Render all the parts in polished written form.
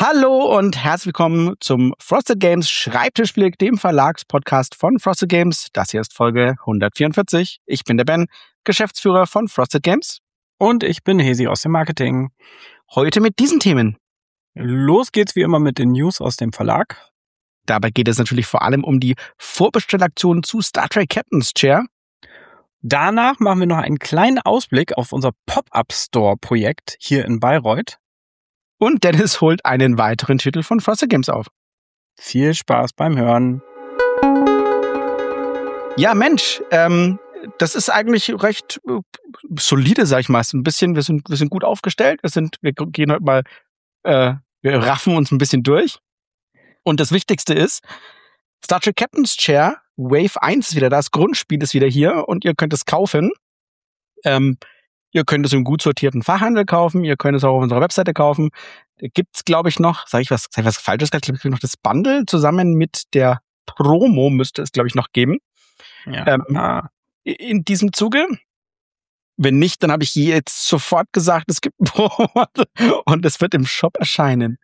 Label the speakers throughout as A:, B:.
A: Hallo und herzlich willkommen zum Frosted Games Schreibtischblick, dem Verlagspodcast von Frosted Games. Das hier ist Folge 144. Ich bin der Ben, Geschäftsführer von Frosted Games.
B: Und ich bin Hesi aus dem Marketing.
A: Heute mit diesen Themen.
B: Los geht's wie immer mit den News aus dem Verlag.
A: Dabei geht es natürlich vor allem um die Vorbestellaktion zu Star Trek Captain's Chair.
B: Danach machen wir noch einen kleinen Ausblick auf unser Pop-Up-Store-Projekt hier in Bayreuth.
A: Und Dennis holt einen weiteren Titel von Frosted Games auf.
B: Viel Spaß beim Hören.
A: Ja, Mensch, das ist eigentlich recht solide, sag ich mal. Wir sind gut aufgestellt. Wir gehen heute mal, wir raffen uns ein bisschen durch. Und das Wichtigste ist, Star Trek Captain's Chair Wave 1 ist wieder da, das Grundspiel ist wieder hier und ihr könnt es kaufen. Ihr könnt es im gut sortierten Fachhandel kaufen, ihr könnt es auch auf unserer Webseite kaufen. Da gibt's, glaube ich, noch, sag ich was Falsches, glaube ich, noch das Bundle zusammen mit der Promo müsste es, glaube ich, noch geben.
B: Ja.
A: In diesem Zuge. Wenn nicht, dann habe ich jetzt sofort gesagt, es gibt Promo und es wird im Shop erscheinen.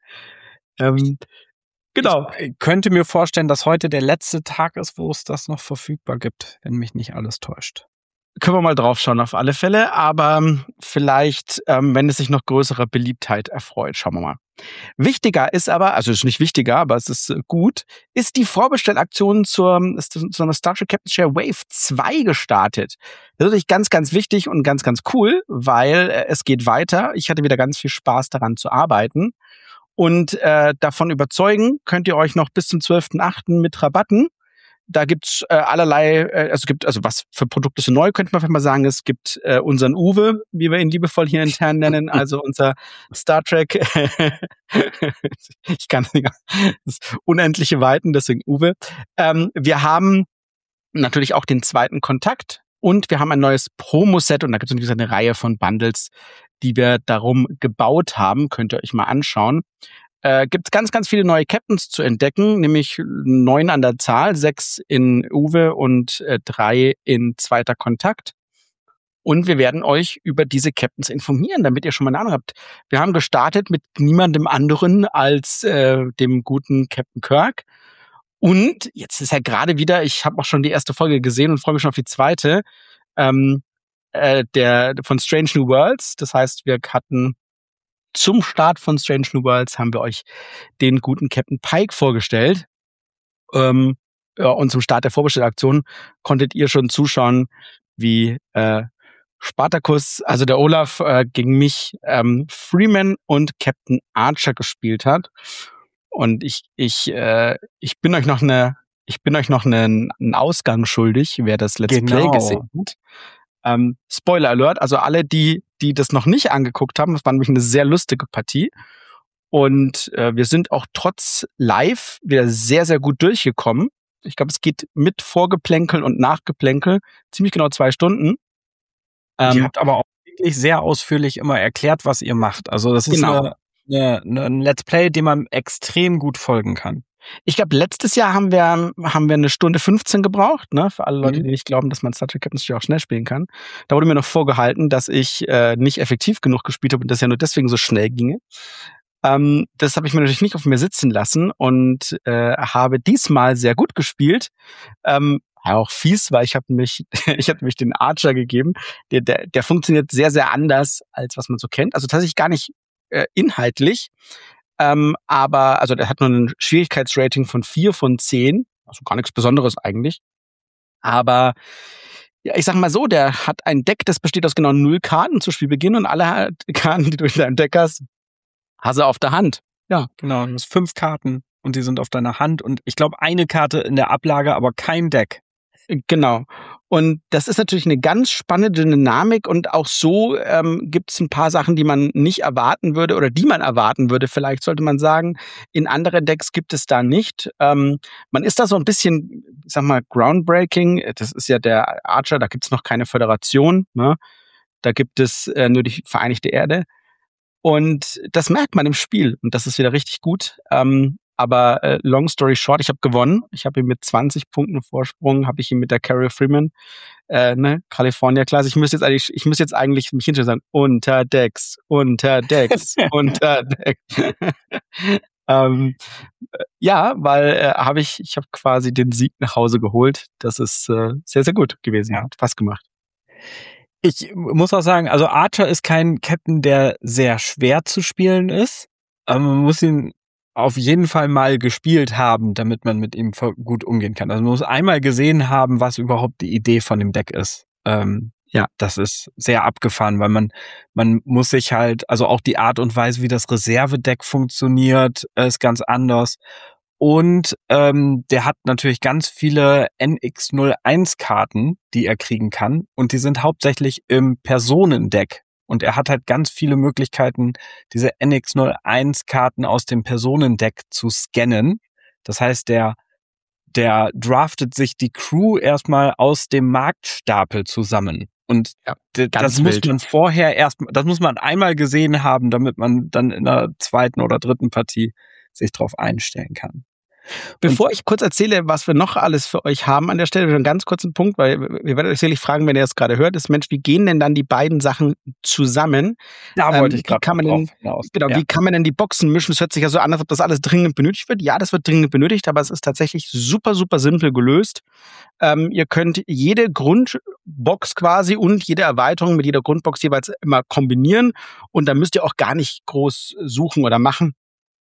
A: Genau.
B: Ich könnte mir vorstellen, dass heute der letzte Tag ist, wo es das noch verfügbar gibt, wenn mich nicht alles täuscht.
A: Können wir mal drauf schauen auf alle Fälle, aber vielleicht, wenn es sich noch größerer Beliebtheit erfreut, schauen wir mal. Wichtiger ist aber, also es ist nicht wichtiger, aber es ist gut, ist die Vorbestellaktion zu einer Star Trek Captain's Chair Wave 2 gestartet. Das ist natürlich ganz, ganz wichtig und ganz, ganz cool, weil es geht weiter. Ich hatte wieder ganz viel Spaß daran zu arbeiten und davon überzeugen könnt ihr euch noch bis zum 12.8. mit Rabatten. Da gibt's allerlei, was für Produkte sind neu, könnte man vielleicht mal sagen. Es gibt unseren Uwe, wie wir ihn liebevoll hier intern nennen, also unser Star Trek, ich kann nicht, das unendliche Weiten, deswegen Uwe. Wir haben natürlich auch den zweiten Kontakt und wir haben ein neues Promo-Set und da gibt es eine Reihe von Bundles, die wir darum gebaut haben, könnt ihr euch mal anschauen. Gibt es ganz, ganz viele neue Captains zu entdecken, nämlich 9 an der Zahl, 6 in Uwe und 3 in zweiter Kontakt. Und wir werden euch über diese Captains informieren, damit ihr schon mal eine Ahnung habt. Wir haben gestartet mit niemandem anderen als dem guten Captain Kirk. Und jetzt ist ja gerade wieder, ich habe auch schon die erste Folge gesehen und freue mich schon auf die zweite, der von Strange New Worlds. Das heißt, wir hatten zum Start von Strange New Worlds haben wir euch den guten Captain Pike vorgestellt. Und zum Start der Vorbestellaktion konntet ihr schon zuschauen, wie Spartacus, also der Olaf, gegen mich Freeman und Captain Archer gespielt hat. Und ich bin euch noch einen Ausgang schuldig, wer das Let's Play gesehen hat. Spoiler Alert, also alle, die das noch nicht angeguckt haben, das war nämlich eine sehr lustige Partie. Und wir sind auch trotz Live wieder sehr, sehr gut durchgekommen. Ich glaube, es geht mit Vorgeplänkel und Nachgeplänkel ziemlich genau 2 Stunden.
B: Ihr habt aber auch wirklich sehr ausführlich immer erklärt, was ihr macht. Also das ist ein Let's Play, dem man extrem gut folgen kann.
A: Ich glaube, letztes Jahr haben wir 1:15 gebraucht, ne? Für alle Leute, die nicht glauben, dass man Star Trek Captain's Chair auch schnell spielen kann. Da wurde mir noch vorgehalten, dass ich nicht effektiv genug gespielt habe und das ja nur deswegen so schnell ginge. Das habe ich mir natürlich nicht auf mir sitzen lassen und habe diesmal sehr gut gespielt. Auch fies, weil ich hatte mich den Archer gegeben. Der funktioniert sehr, sehr anders, als was man so kennt. Also tatsächlich gar nicht inhaltlich. Aber also der hat nur ein Schwierigkeitsrating von 4 von 10. Also gar nichts Besonderes eigentlich. Aber ja, ich sag mal so, der hat ein Deck, das besteht aus genau 0 Karten zu Spielbeginn und alle Karten, die du in deinem Deck hast du auf der Hand. Ja.
B: Genau, du hast 5 Karten und die sind auf deiner Hand und ich glaube eine Karte in der Ablage, aber kein Deck.
A: Genau. Und das ist natürlich eine ganz spannende Dynamik und auch so gibt es ein paar Sachen, die man nicht erwarten würde oder die man erwarten würde, vielleicht sollte man sagen. In anderen Decks gibt es da nicht. Man ist da so ein bisschen, ich sag mal, groundbreaking. Das ist ja der Archer, da gibt es noch keine Föderation, ne? Da gibt es nur die Vereinigte Erde. Und das merkt man im Spiel und das ist wieder richtig gut. Aber long story short, ich habe gewonnen. Ich habe ihn mit 20 Punkten Vorsprung, habe ich ihn mit der Carol Freeman, California Class. Ich müsste jetzt eigentlich mich hinstellen und sagen, unter Decks. Ja, weil ich habe quasi den Sieg nach Hause geholt. Das ist sehr, sehr gut gewesen.
B: Ja.
A: Hat Spaß gemacht.
B: Ich muss auch sagen, also Archer ist kein Captain, der sehr schwer zu spielen ist. Aber man muss ihn auf jeden Fall mal gespielt haben, damit man mit ihm gut umgehen kann. Also man muss einmal gesehen haben, was überhaupt die Idee von dem Deck ist.
A: Ja.
B: Das ist sehr abgefahren, weil man muss sich halt, also auch die Art und Weise, wie das Reservedeck funktioniert, ist ganz anders. Und der hat natürlich ganz viele NX01-Karten, die er kriegen kann. Und die sind hauptsächlich im Personendeck. Und er hat halt ganz viele Möglichkeiten, diese NX01-Karten aus dem Personendeck zu scannen. Das heißt, der draftet sich die Crew erstmal aus dem Marktstapel zusammen. Und das muss man vorher das muss man einmal gesehen haben, damit man dann in der zweiten oder dritten Partie sich drauf einstellen kann.
A: Bevor ich kurz erzähle, was wir noch alles für euch haben an der Stelle, einen ganz kurzen Punkt, weil wir werden euch sicherlich fragen, wenn ihr das gerade hört, ist, Mensch, wie gehen denn dann die beiden Sachen zusammen?
B: Da wollte ich gerade drauf
A: hinaus. Genau, wie kann man denn die Boxen mischen? Es hört sich ja so an, als ob das alles dringend benötigt wird. Ja, das wird dringend benötigt, aber es ist tatsächlich super, super simpel gelöst. Ihr könnt jede Grundbox quasi und jede Erweiterung mit jeder Grundbox jeweils immer kombinieren und dann müsst ihr auch gar nicht groß suchen oder machen.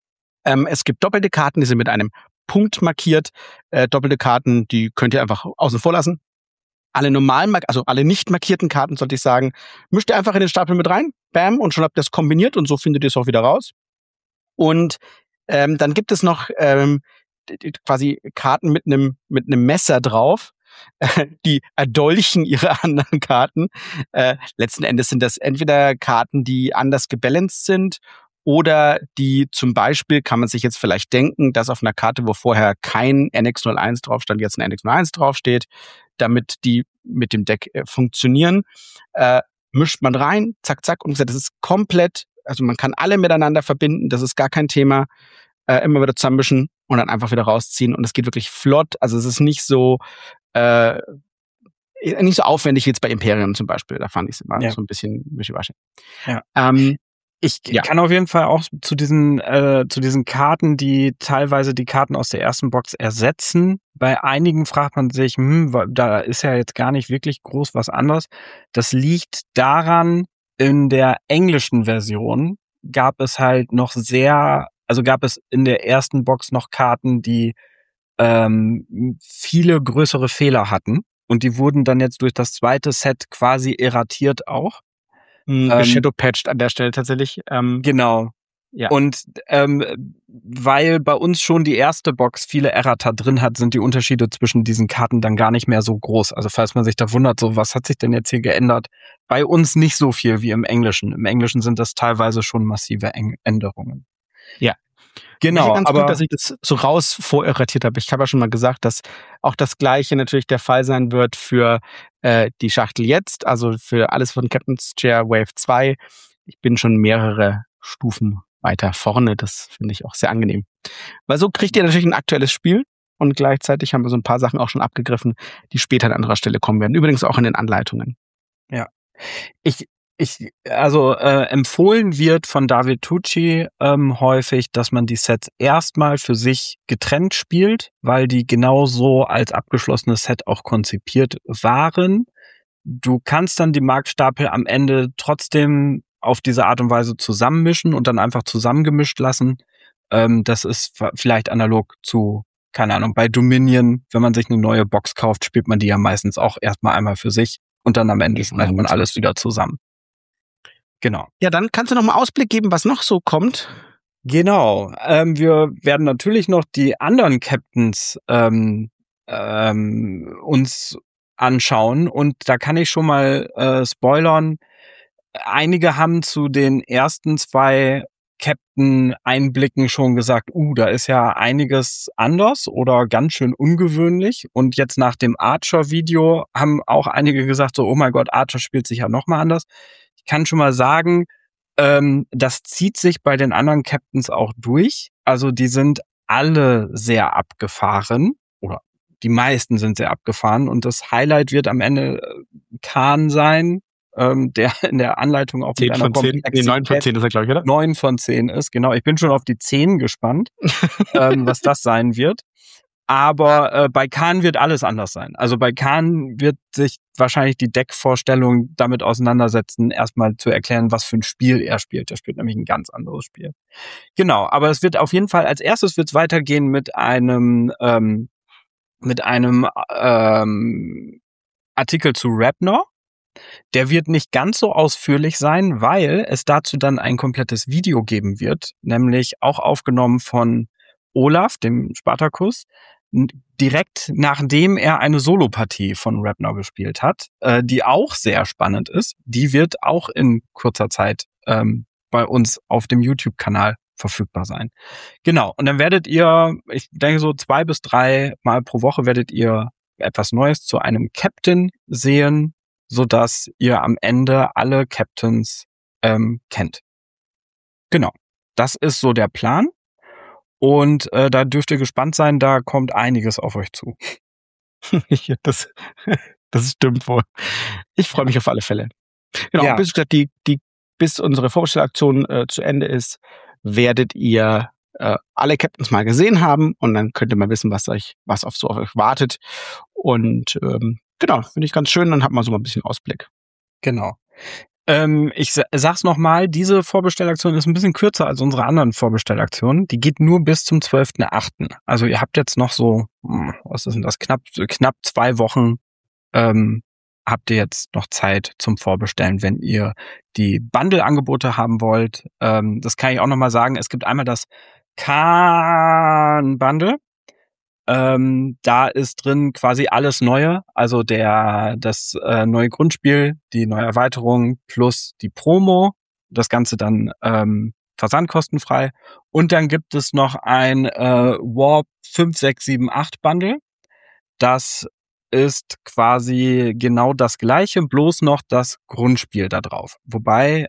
A: Es gibt doppelte Karten, die sind mit einem Punkt markiert. Doppelte Karten, die könnt ihr einfach außen vor lassen. Alle normalen, also alle nicht markierten Karten, sollte ich sagen, mischt ihr einfach in den Stapel mit rein. Bam, und schon habt ihr es kombiniert und so findet ihr es auch wieder raus. Und dann gibt es noch quasi Karten mit einem Messer drauf. Die erdolchen ihre anderen Karten. Letzten Endes sind das entweder Karten, die anders gebalanced sind, oder die zum Beispiel, kann man sich jetzt vielleicht denken, dass auf einer Karte, wo vorher kein NX01 drauf stand, jetzt ein NX01 draufsteht, damit die mit dem Deck funktionieren. Mischt man rein, zack, zack, und das ist komplett, also man kann alle miteinander verbinden, das ist gar kein Thema. Immer wieder zusammenmischen und dann einfach wieder rausziehen. Und es geht wirklich flott. Also es ist nicht so aufwendig wie jetzt bei Imperium zum Beispiel. Da fand ich es immer so ein bisschen wischiwaschi.
B: Ja. Ich kann auf jeden Fall auch zu diesen Karten, die teilweise die Karten aus der ersten Box ersetzen. Bei einigen fragt man sich, da ist ja jetzt gar nicht wirklich groß was anderes. Das liegt daran, in der englischen Version gab es in der ersten Box noch Karten, die viele größere Fehler hatten. Und die wurden dann jetzt durch das zweite Set quasi erratiert auch.
A: Geshadowpatcht an der Stelle tatsächlich.
B: Genau. Ja. Und weil bei uns schon die erste Box viele Errata drin hat, sind die Unterschiede zwischen diesen Karten dann gar nicht mehr so groß. Also falls man sich da wundert, so was hat sich denn jetzt hier geändert? Bei uns nicht so viel wie im Englischen. Im Englischen sind das teilweise schon massive Änderungen.
A: Ja.
B: Genau,
A: ganz gut, dass ich das so raus vorerratiert habe. Ich habe ja schon mal gesagt, dass auch das Gleiche natürlich der Fall sein wird für die Schachtel jetzt, also für alles von Captain's Chair Wave 2. Ich bin schon mehrere Stufen weiter vorne. Das finde ich auch sehr angenehm. Weil so kriegt ihr natürlich ein aktuelles Spiel und gleichzeitig haben wir so ein paar Sachen auch schon abgegriffen, die später an anderer Stelle kommen werden. Übrigens auch in den Anleitungen.
B: Ja. Empfohlen wird von David Tucci häufig, dass man die Sets erstmal für sich getrennt spielt, weil die genauso als abgeschlossenes Set auch konzipiert waren. Du kannst dann die Marktstapel am Ende trotzdem auf diese Art und Weise zusammenmischen und dann einfach zusammengemischt lassen. Das ist vielleicht analog zu, keine Ahnung, bei Dominion, wenn man sich eine neue Box kauft, spielt man die ja meistens auch erstmal einmal für sich und dann am Ende schmeißt man alles wieder zusammen. Genau.
A: Ja, dann kannst du noch mal Ausblick geben, was noch so kommt.
B: Genau. Wir werden natürlich noch die anderen Captains uns anschauen und da kann ich schon mal spoilern. Einige haben zu den ersten 2 Captain-Einblicken schon gesagt, da ist ja einiges anders oder ganz schön ungewöhnlich. Und jetzt nach dem Archer-Video haben auch einige gesagt, so, oh mein Gott, Archer spielt sich ja noch mal anders. Ich kann schon mal sagen, das zieht sich bei den anderen Captains auch durch. Also die sind alle sehr abgefahren oder die meisten sind sehr abgefahren und das Highlight wird am Ende Khan sein, der in der Anleitung auch
A: 10
B: mit einer
A: von 10, nee, 9 von 10 ist er, glaube ich, oder?
B: 9 von 10 ist, genau. Ich bin schon auf die 10 gespannt, was das sein wird. Aber bei Kahn wird alles anders sein. Also bei Kahn wird sich wahrscheinlich die Deckvorstellung damit auseinandersetzen, erstmal zu erklären, was für ein Spiel er spielt. Er spielt nämlich ein ganz anderes Spiel. Genau, aber es wird auf jeden Fall, als erstes wird es weitergehen mit einem Artikel zu Rapnor. Der wird nicht ganz so ausführlich sein, weil es dazu dann ein komplettes Video geben wird, nämlich auch aufgenommen von Olaf, dem Spartacus, direkt nachdem er eine Solopartie von Rapnor gespielt hat, die auch sehr spannend ist. Die wird auch in kurzer Zeit bei uns auf dem YouTube-Kanal verfügbar sein. Genau, und dann werdet ihr, ich denke so 2 bis 3 Mal pro Woche werdet ihr etwas Neues zu einem Captain sehen, sodass ihr am Ende alle Captains kennt. Genau, das ist so der Plan. Und da dürft ihr gespannt sein, da kommt einiges auf euch zu.
A: Ja, das stimmt wohl. Ich freue mich auf alle Fälle. Genau,
B: Ja.
A: bis unsere Vorbestellaktion zu Ende ist, werdet ihr alle Captains mal gesehen haben und dann könnt ihr mal wissen, was auf euch wartet. Und genau, finde ich ganz schön, dann hat man so mal ein bisschen Ausblick.
B: Genau. Ich sag's nochmal, diese Vorbestellaktion ist ein bisschen kürzer als unsere anderen Vorbestellaktionen. Die geht nur bis zum 12.8. Also ihr habt jetzt noch so, was ist denn das, knapp 2 Wochen habt ihr jetzt noch Zeit zum Vorbestellen, wenn ihr die Bundle-Angebote haben wollt. Das kann ich auch nochmal sagen. Es gibt einmal das Kahn-Bundle. Da ist drin quasi alles Neue, also das neue Grundspiel, die neue Erweiterung plus die Promo, das Ganze dann versandkostenfrei. Und dann gibt es noch ein Warp 5, 6, 7, 8 Bundle. Das ist quasi genau das Gleiche, bloß noch das Grundspiel da drauf. Wobei,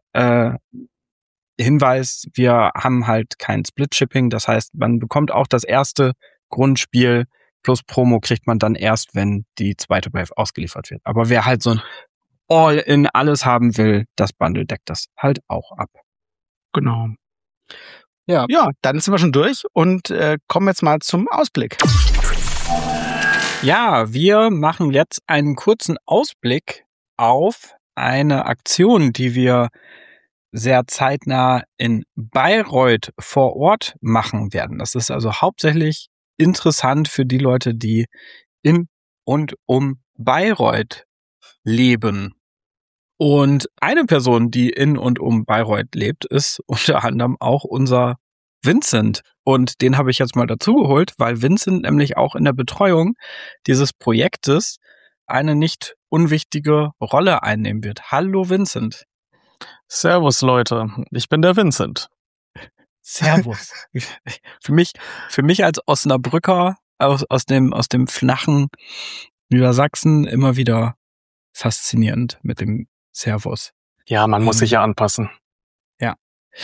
B: Hinweis, wir haben halt kein Split-Shipping, das heißt, man bekommt auch das erste Grundspiel plus Promo kriegt man dann erst, wenn die zweite Wave ausgeliefert wird. Aber wer halt so ein All-in alles haben will, das Bundle deckt das halt auch ab.
A: Genau.
B: Ja,
A: dann sind wir schon durch und kommen jetzt mal zum Ausblick.
B: Ja, wir machen jetzt einen kurzen Ausblick auf eine Aktion, die wir sehr zeitnah in Bayreuth vor Ort machen werden. Das ist also hauptsächlich interessant für die Leute, die in und um Bayreuth leben. Und eine Person, die in und um Bayreuth lebt, ist unter anderem auch unser Vincent. Und den habe ich jetzt mal dazu geholt, weil Vincent nämlich auch in der Betreuung dieses Projektes eine nicht unwichtige Rolle einnehmen wird. Hallo Vincent.
C: Servus Leute, ich bin der Vincent.
B: Servus. Für mich als Osnabrücker aus dem flachen Niedersachsen immer wieder faszinierend mit dem Servus.
C: Ja, man muss sich ja anpassen.
B: Ja.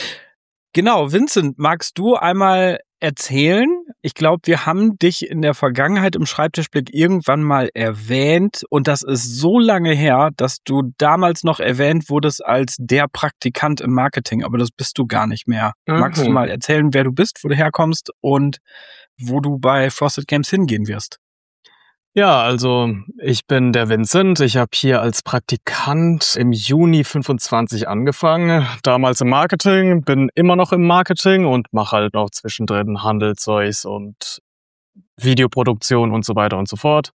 B: Genau, Vincent, magst du einmal erzählen? Ich glaube, wir haben dich in der Vergangenheit im Schreibtischblick irgendwann mal erwähnt und das ist so lange her, dass du damals noch erwähnt wurdest als der Praktikant im Marketing, aber das bist du gar nicht mehr. Magst du mal erzählen, wer du bist, wo du herkommst und wo du bei Frosted Games hingehen wirst?
C: Ja, also ich bin der Vincent. Ich habe hier als Praktikant im Juni 25 angefangen. Damals im Marketing, bin immer noch im Marketing und mache halt noch zwischendrin Handelzeugs und Videoproduktion und so weiter und so fort.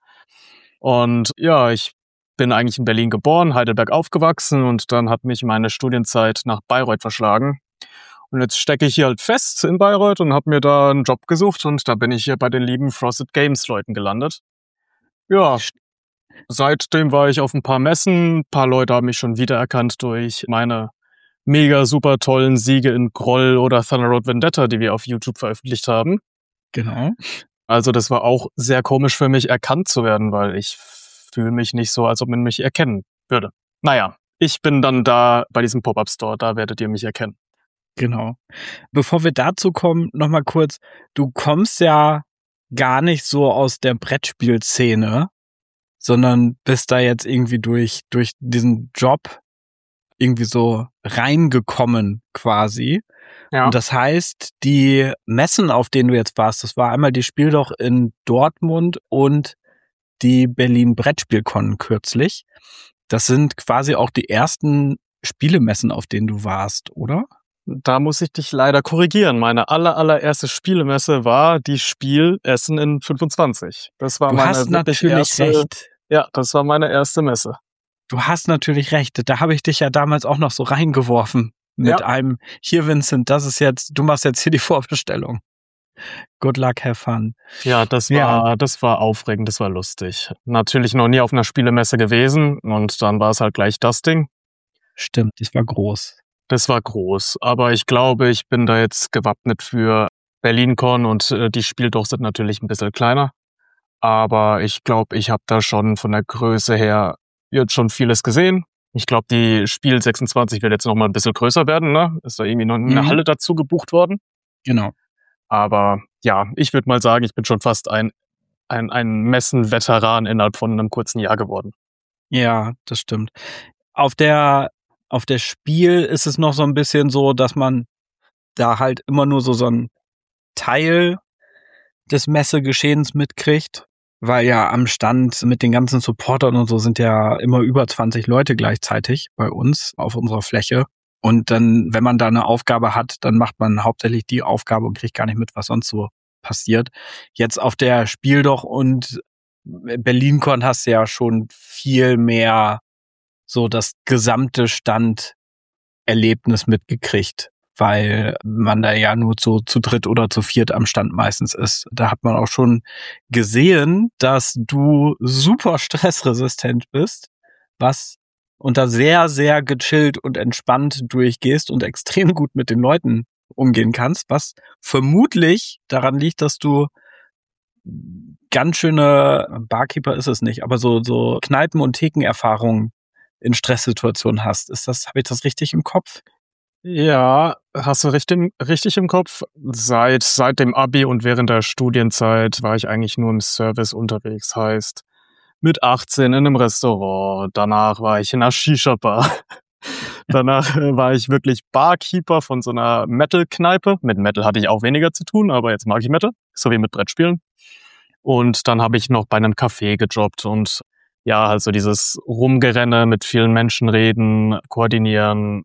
C: Und ja, ich bin eigentlich in Berlin geboren, Heidelberg aufgewachsen und dann hat mich meine Studienzeit nach Bayreuth verschlagen. Und jetzt stecke ich hier halt fest in Bayreuth und habe mir da einen Job gesucht und da bin ich hier bei den lieben Frosted Games Leuten gelandet. Ja, seitdem war ich auf ein paar Messen. Ein paar Leute haben mich schon wiedererkannt durch meine mega super tollen Siege in Groll oder Thunder Road Vendetta, die wir auf YouTube veröffentlicht haben.
B: Genau.
C: Also das war auch sehr komisch für mich, erkannt zu werden, weil ich fühle mich nicht so, als ob man mich erkennen würde. Naja, ich bin dann da bei diesem Pop-Up-Store, da werdet ihr mich erkennen.
B: Genau. Bevor wir dazu kommen, nochmal kurz, du kommst ja gar nicht so aus der Brettspielszene, sondern bist da jetzt irgendwie durch diesen Job irgendwie so reingekommen quasi.
C: Ja.
B: Und das heißt, die Messen, auf denen du jetzt warst, das war einmal die Spiel doch in Dortmund und die Berlin Brettspielkon kürzlich. Das sind quasi auch die ersten Spielemessen, auf denen du warst, oder?
C: Da muss ich dich leider korrigieren. Meine allererste Spielemesse war die Spiel Essen in 25. Das war
B: Du
C: meine
B: hast
C: wirklich
B: natürlich
C: erste,
B: recht.
C: Ja, das war meine erste Messe.
B: Du hast natürlich recht. Da habe ich dich ja damals auch noch so reingeworfen mit einem, hier Vincent, du machst jetzt hier die Vorbestellung. Good luck, have fun.
C: Ja, das war aufregend, das war lustig. Natürlich noch nie auf einer Spielemesse gewesen und dann war es halt gleich das Ding.
B: Stimmt, das war groß.
C: Das war groß, aber ich glaube, ich bin da jetzt gewappnet für BerlinCon und die Spiel doch sind natürlich ein bisschen kleiner. Aber ich glaube, ich habe da schon von der Größe her jetzt schon vieles gesehen. Ich glaube, die Spiel 26 wird jetzt noch mal ein bisschen größer werden, ne? Ist da irgendwie noch eine Halle dazu gebucht worden.
B: Genau.
C: Aber ja, ich würde mal sagen, ich bin schon fast ein Messen-Veteran innerhalb von einem kurzen Jahr geworden.
B: Ja, das stimmt. Auf der Spiel ist es noch so ein bisschen so, dass man da halt immer nur so einen Teil des Messegeschehens mitkriegt, weil ja am Stand mit den ganzen Supportern und so sind ja immer über 20 Leute gleichzeitig bei uns auf unserer Fläche. Und dann, wenn man da eine Aufgabe hat, dann macht man hauptsächlich die Aufgabe und kriegt gar nicht mit, was sonst so passiert. Jetzt auf der Spiel doch und BerlinCon hast du ja schon viel mehr so das gesamte Standerlebnis mitgekriegt, weil man da ja nur zu dritt oder zu viert am Stand meistens ist. Da hat man auch schon gesehen, dass du super stressresistent bist, was unter sehr, sehr gechillt und entspannt durchgehst und extrem gut mit den Leuten umgehen kannst, was vermutlich daran liegt, dass du ganz schöne Barkeeper ist es nicht, aber so Kneipen- und Thekenerfahrungen in Stresssituationen hast. Habe ich das richtig im Kopf?
C: Ja, hast du richtig im Kopf. Seit dem Abi und während der Studienzeit war ich eigentlich nur im Service unterwegs. Heißt, mit 18 in einem Restaurant. Danach war ich in einer Shisha-Bar. Danach war ich wirklich Barkeeper von so einer Metal-Kneipe. Mit Metal hatte ich auch weniger zu tun, aber jetzt mag ich Metal, so wie mit Brettspielen. Und dann habe ich noch bei einem Café gejobbt und ja, also dieses Rumgerenne, mit vielen Menschen reden, koordinieren,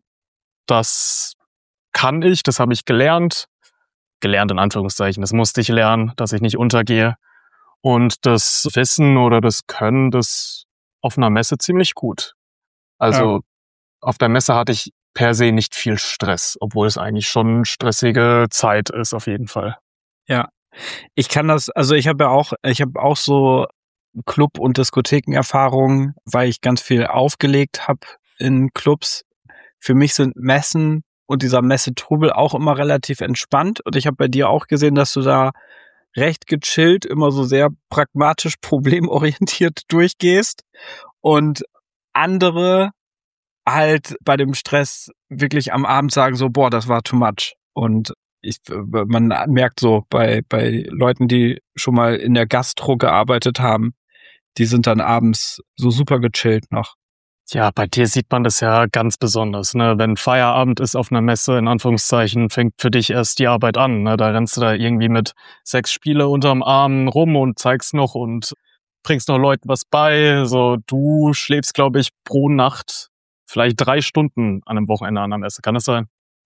C: das kann ich, das habe ich gelernt. Gelernt in Anführungszeichen, das musste ich lernen, dass ich nicht untergehe. Und das Wissen oder das Können, das auf einer Messe ziemlich gut. Also auf der Messe hatte ich per se nicht viel Stress, obwohl es eigentlich schon stressige Zeit ist, auf jeden Fall.
B: Ja, ich kann das, also ich habe auch so Club- und Diskothekenerfahrungen, weil ich ganz viel aufgelegt habe in Clubs. Für mich sind Messen und dieser Messetrubel auch immer relativ entspannt. Und ich habe bei dir auch gesehen, dass du da recht gechillt, immer so sehr pragmatisch, problemorientiert durchgehst. Und andere halt bei dem Stress wirklich am Abend sagen so, boah, das war too much. Und man merkt so bei Leuten, die schon mal in der Gastro gearbeitet haben, die sind dann abends so super gechillt noch.
C: Ja, bei dir sieht man das ja ganz besonders, ne? Wenn Feierabend ist auf einer Messe, in Anführungszeichen, fängt für dich erst die Arbeit an, ne? Da rennst du da irgendwie mit 6 Spiele unterm Arm rum und zeigst noch und bringst noch Leuten was bei. So, du schläfst, glaube ich, pro Nacht vielleicht 3 Stunden an einem Wochenende an der Messe. Kann das sein?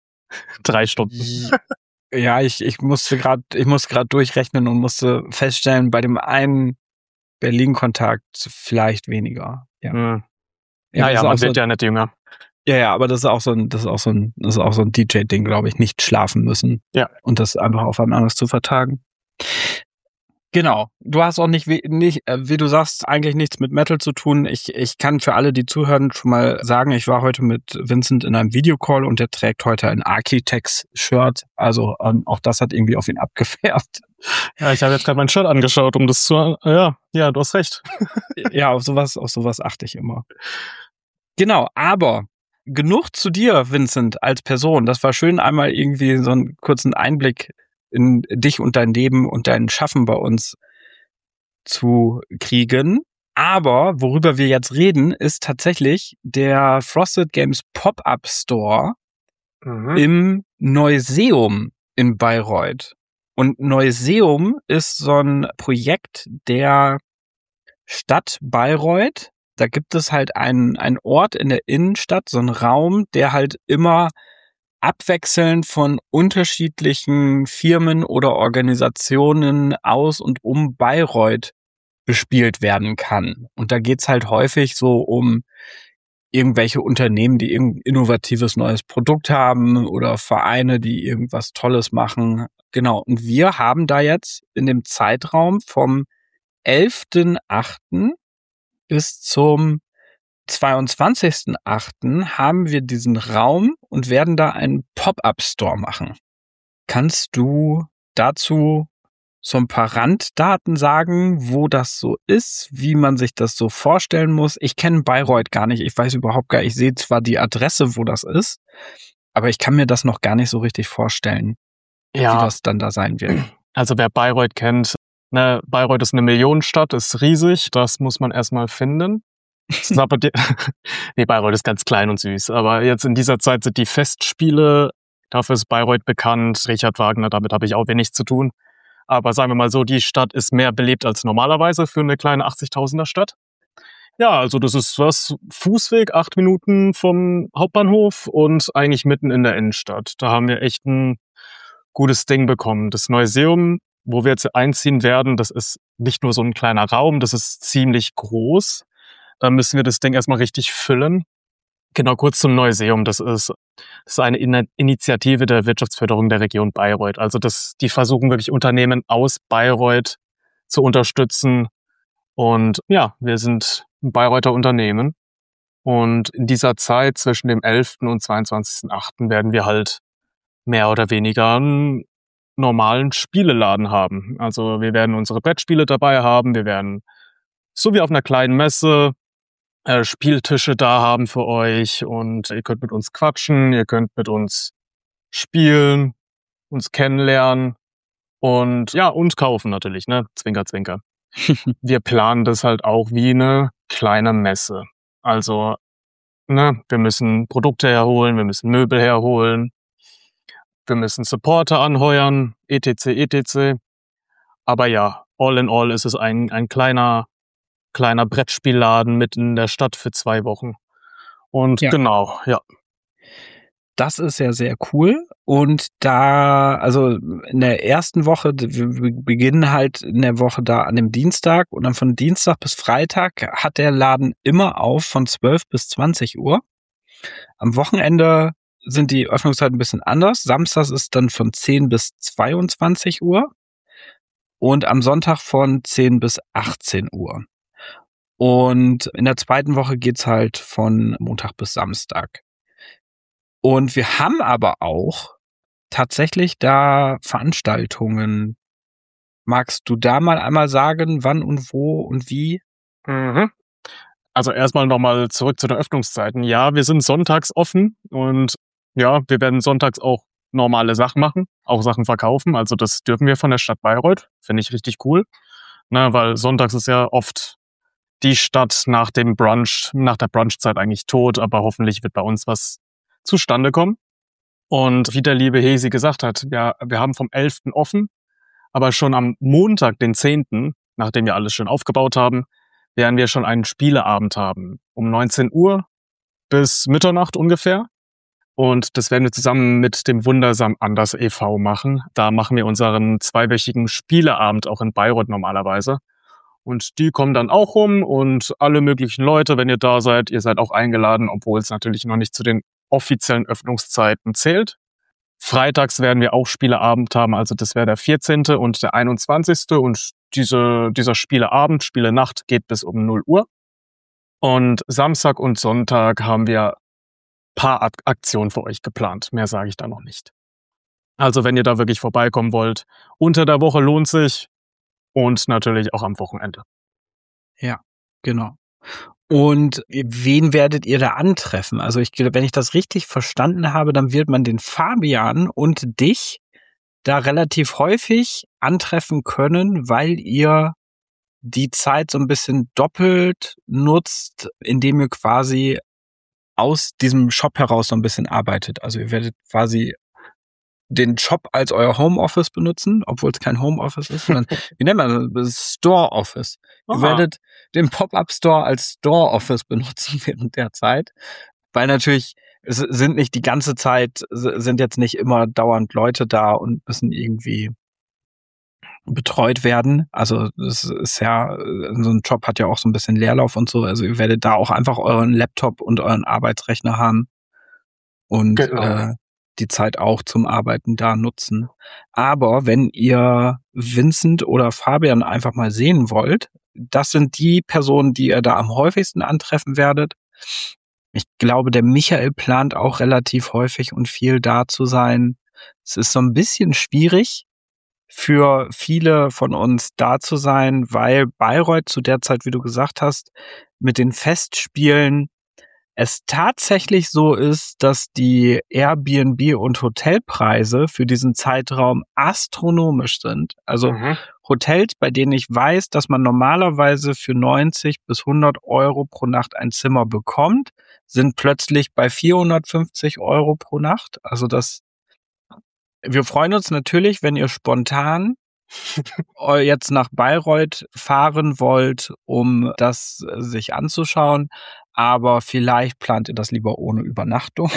C: 3 Stunden.
B: Ja, ich musste gerade durchrechnen und musste feststellen, bei dem einen Berlin-Kontakt vielleicht weniger. Ja.
C: Naja, man wird ja nicht jünger.
B: Ja, aber das ist auch so ein DJ-Ding, glaube ich, nicht schlafen müssen.
C: Ja.
B: Und das einfach auf ein anderes zu vertagen. Genau. Du hast auch nicht, wie du sagst, eigentlich nichts mit Metal zu tun. Ich kann für alle, die zuhören, schon mal sagen, ich war heute mit Vincent in einem Videocall und der trägt heute ein Architects-Shirt. Also auch das hat irgendwie auf ihn abgefärbt.
C: Ja, ich habe jetzt gerade mein Shirt angeschaut, um das zu... Ja, du hast recht.
B: Ja, auf sowas achte ich immer. Genau, aber genug zu dir, Vincent, als Person. Das war schön, einmal irgendwie so einen kurzen Einblick in dich und dein Leben und dein Schaffen bei uns zu kriegen. Aber worüber wir jetzt reden, ist tatsächlich der Frosted Games Pop-Up Store im Neuseum in Bayreuth. Und Neuseum ist so ein Projekt der Stadt Bayreuth. Da gibt es halt einen Ort in der Innenstadt, so einen Raum, der halt immer abwechselnd von unterschiedlichen Firmen oder Organisationen aus und um Bayreuth bespielt werden kann. Und da geht's halt häufig so um irgendwelche Unternehmen, die irgendein innovatives neues Produkt haben oder Vereine, die irgendwas Tolles machen. Genau. Und wir haben da jetzt in dem Zeitraum vom 11.8. bis zum 22.8. haben wir diesen Raum und werden da einen Pop-up-Store machen. Kannst du dazu so ein paar Randdaten sagen, wo das so ist, wie man sich das so vorstellen muss? Ich kenne Bayreuth gar nicht. Ich weiß überhaupt gar nicht. Ich sehe zwar die Adresse, wo das ist, aber ich kann mir das noch gar nicht so richtig vorstellen, wie das dann da sein wird.
C: Also wer Bayreuth kennt, ne, Bayreuth ist eine Millionenstadt, ist riesig. Das muss man erstmal finden. Nee, Bayreuth ist ganz klein und süß. Aber jetzt in dieser Zeit sind die Festspiele, dafür ist Bayreuth bekannt. Richard Wagner, damit habe ich auch wenig zu tun. Aber sagen wir mal so, die Stadt ist mehr belebt als normalerweise für eine kleine 80.000er Stadt. Ja, also das ist Fußweg, 8 Minuten vom Hauptbahnhof und eigentlich mitten in der Innenstadt. Da haben wir echt ein gutes Ding bekommen. Das Neuseum, wo wir jetzt einziehen werden, das ist nicht nur so ein kleiner Raum, das ist ziemlich groß. Da müssen wir das Ding erstmal richtig füllen. Genau, kurz zum Neuseum. Das ist eine Initiative der Wirtschaftsförderung der Region Bayreuth. Also die versuchen wirklich Unternehmen aus Bayreuth zu unterstützen. Und ja, wir sind ein Bayreuther Unternehmen. Und in dieser Zeit zwischen dem 11. und 22.8. werden wir halt mehr oder weniger einen normalen Spieleladen haben. Also wir werden unsere Brettspiele dabei haben. Wir werden, so wie auf einer kleinen Messe, Spieltische da haben für euch und ihr könnt mit uns quatschen, ihr könnt mit uns spielen, uns kennenlernen und ja, und kaufen natürlich, ne? Zwinker, zwinker. Wir planen das halt auch wie eine kleine Messe. Also, ne, wir müssen Produkte herholen, wir müssen Möbel herholen, wir müssen Supporter anheuern, etc., etc. Aber ja, all in all ist es ein kleiner Brettspielladen mitten in der Stadt für 2 Wochen. Und
B: Ja.
C: genau, ja.
B: Das ist ja sehr cool. Und da, also in der ersten Woche, wir beginnen halt in der Woche da an dem Dienstag und dann von Dienstag bis Freitag hat der Laden immer auf von 12 bis 20 Uhr. Am Wochenende sind die Öffnungszeiten ein bisschen anders. Samstags ist dann von 10 bis 22 Uhr und am Sonntag von 10 bis 18 Uhr. Und in der zweiten Woche geht's halt von Montag bis Samstag. Und wir haben aber auch tatsächlich da Veranstaltungen. Magst du da mal einmal sagen, wann und wo und wie?
C: Also erstmal nochmal zurück zu den Öffnungszeiten. Ja, wir sind sonntags offen und ja, wir werden sonntags auch normale Sachen machen, auch Sachen verkaufen. Also das dürfen wir von der Stadt Bayreuth. Finde ich richtig cool. Na, weil sonntags ist ja oft die Stadt nach der Brunchzeit eigentlich tot, aber hoffentlich wird bei uns was zustande kommen. Und wie der liebe Hesi gesagt hat, wir haben vom 11. offen, aber schon am Montag, den 10., nachdem wir alles schön aufgebaut haben, werden wir schon einen Spieleabend haben. Um 19 Uhr bis Mitternacht ungefähr. Und das werden wir zusammen mit dem Wundersam Anders e.V. machen. Da machen wir unseren 2-wöchigen Spieleabend auch in Bayreuth normalerweise. Und die kommen dann auch rum und alle möglichen Leute, wenn ihr da seid, ihr seid auch eingeladen, obwohl es natürlich noch nicht zu den offiziellen Öffnungszeiten zählt. Freitags werden wir auch Spieleabend haben, also das wäre der 14. und der 21. Und dieser Spieleabend, Spielenacht geht bis um 0 Uhr. Und Samstag und Sonntag haben wir paar Aktionen für euch geplant. Mehr sage ich da noch nicht. Also wenn ihr da wirklich vorbeikommen wollt, unter der Woche lohnt sich und natürlich auch am Wochenende.
B: Ja, genau. Und wen werdet ihr da antreffen? Also ich glaube, wenn ich das richtig verstanden habe, dann wird man den Fabian und dich da relativ häufig antreffen können, weil ihr die Zeit so ein bisschen doppelt nutzt, indem ihr quasi aus diesem Shop heraus so ein bisschen arbeitet. Also ihr werdet quasi den Shop als euer Homeoffice benutzen, obwohl es kein Homeoffice ist, sondern, wie nennt man das? Store Office. Ihr werdet den Pop-Up Store als Store Office benutzen während der Zeit, weil natürlich es sind nicht die ganze Zeit, sind jetzt nicht immer dauernd Leute da und müssen irgendwie betreut werden. Also das ist ja, so ein Job hat ja auch so ein bisschen Leerlauf und so. Also ihr werdet da auch einfach euren Laptop und euren Arbeitsrechner haben und
C: Genau.
B: die Zeit auch zum Arbeiten da nutzen. Aber wenn ihr Vincent oder Fabian einfach mal sehen wollt, das sind die Personen, die ihr da am häufigsten antreffen werdet. Ich glaube, der Michael plant auch relativ häufig und viel da zu sein. Es ist so ein bisschen schwierig für viele von uns da zu sein, weil Bayreuth zu der Zeit, wie du gesagt hast, mit den Festspielen es tatsächlich so ist, dass die Airbnb- und Hotelpreise für diesen Zeitraum astronomisch sind. Also Hotels, bei denen ich weiß, dass man normalerweise für 90 bis 100 Euro pro Nacht ein Zimmer bekommt, sind plötzlich bei 450 Euro pro Nacht. Also wir freuen uns natürlich, wenn ihr spontan jetzt nach Bayreuth fahren wollt, um das sich anzuschauen. Aber vielleicht plant ihr das lieber ohne Übernachtung.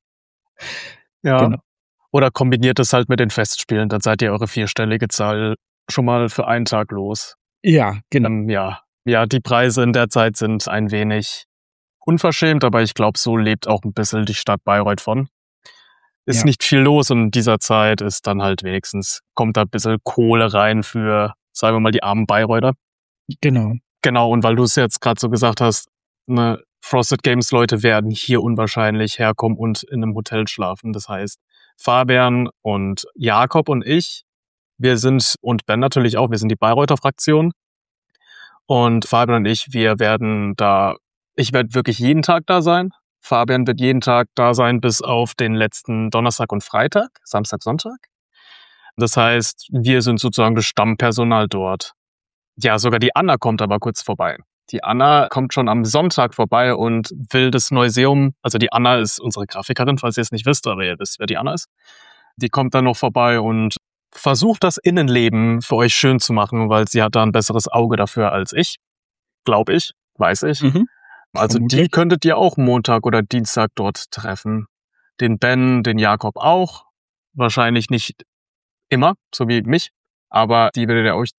C: Ja.
B: Genau.
C: Oder kombiniert es halt mit den Festspielen, dann seid ihr eure 4-stellige Zahl schon mal für einen Tag los.
B: Ja, genau.
C: Ja, die Preise in der Zeit sind ein wenig unverschämt, aber ich glaube, so lebt auch ein bisschen die Stadt Bayreuth von. Ist nicht viel los und in dieser Zeit ist dann halt wenigstens, kommt da ein bisschen Kohle rein für, sagen wir mal, die armen Bayreuther.
B: Genau.
C: Genau, und weil du es jetzt gerade so gesagt hast, ne, Frosted Games Leute werden hier unwahrscheinlich herkommen und in einem Hotel schlafen. Das heißt, Fabian und Jakob und ich, wir sind, und Ben natürlich auch, wir sind die Bayreuther Fraktion. Und Fabian und ich, wir werden da, ich werde wirklich jeden Tag da sein. Fabian wird jeden Tag da sein, bis auf den letzten Donnerstag und Freitag, Samstag, Sonntag. Das heißt, wir sind sozusagen das Stammpersonal dort. Ja, sogar die Anna kommt aber kurz vorbei. Die Anna kommt schon am Sonntag vorbei und will das Neuseum, also die Anna ist unsere Grafikerin, falls ihr es nicht wisst, aber ihr wisst, wer die Anna ist. Die kommt dann noch vorbei und versucht das Innenleben für euch schön zu machen, weil sie hat da ein besseres Auge dafür als ich. Glaube ich, weiß ich. Also die könntet ihr auch Montag oder Dienstag dort treffen. Den Ben, den Jakob auch. Wahrscheinlich nicht immer, so wie mich. Aber die werdet ihr euch,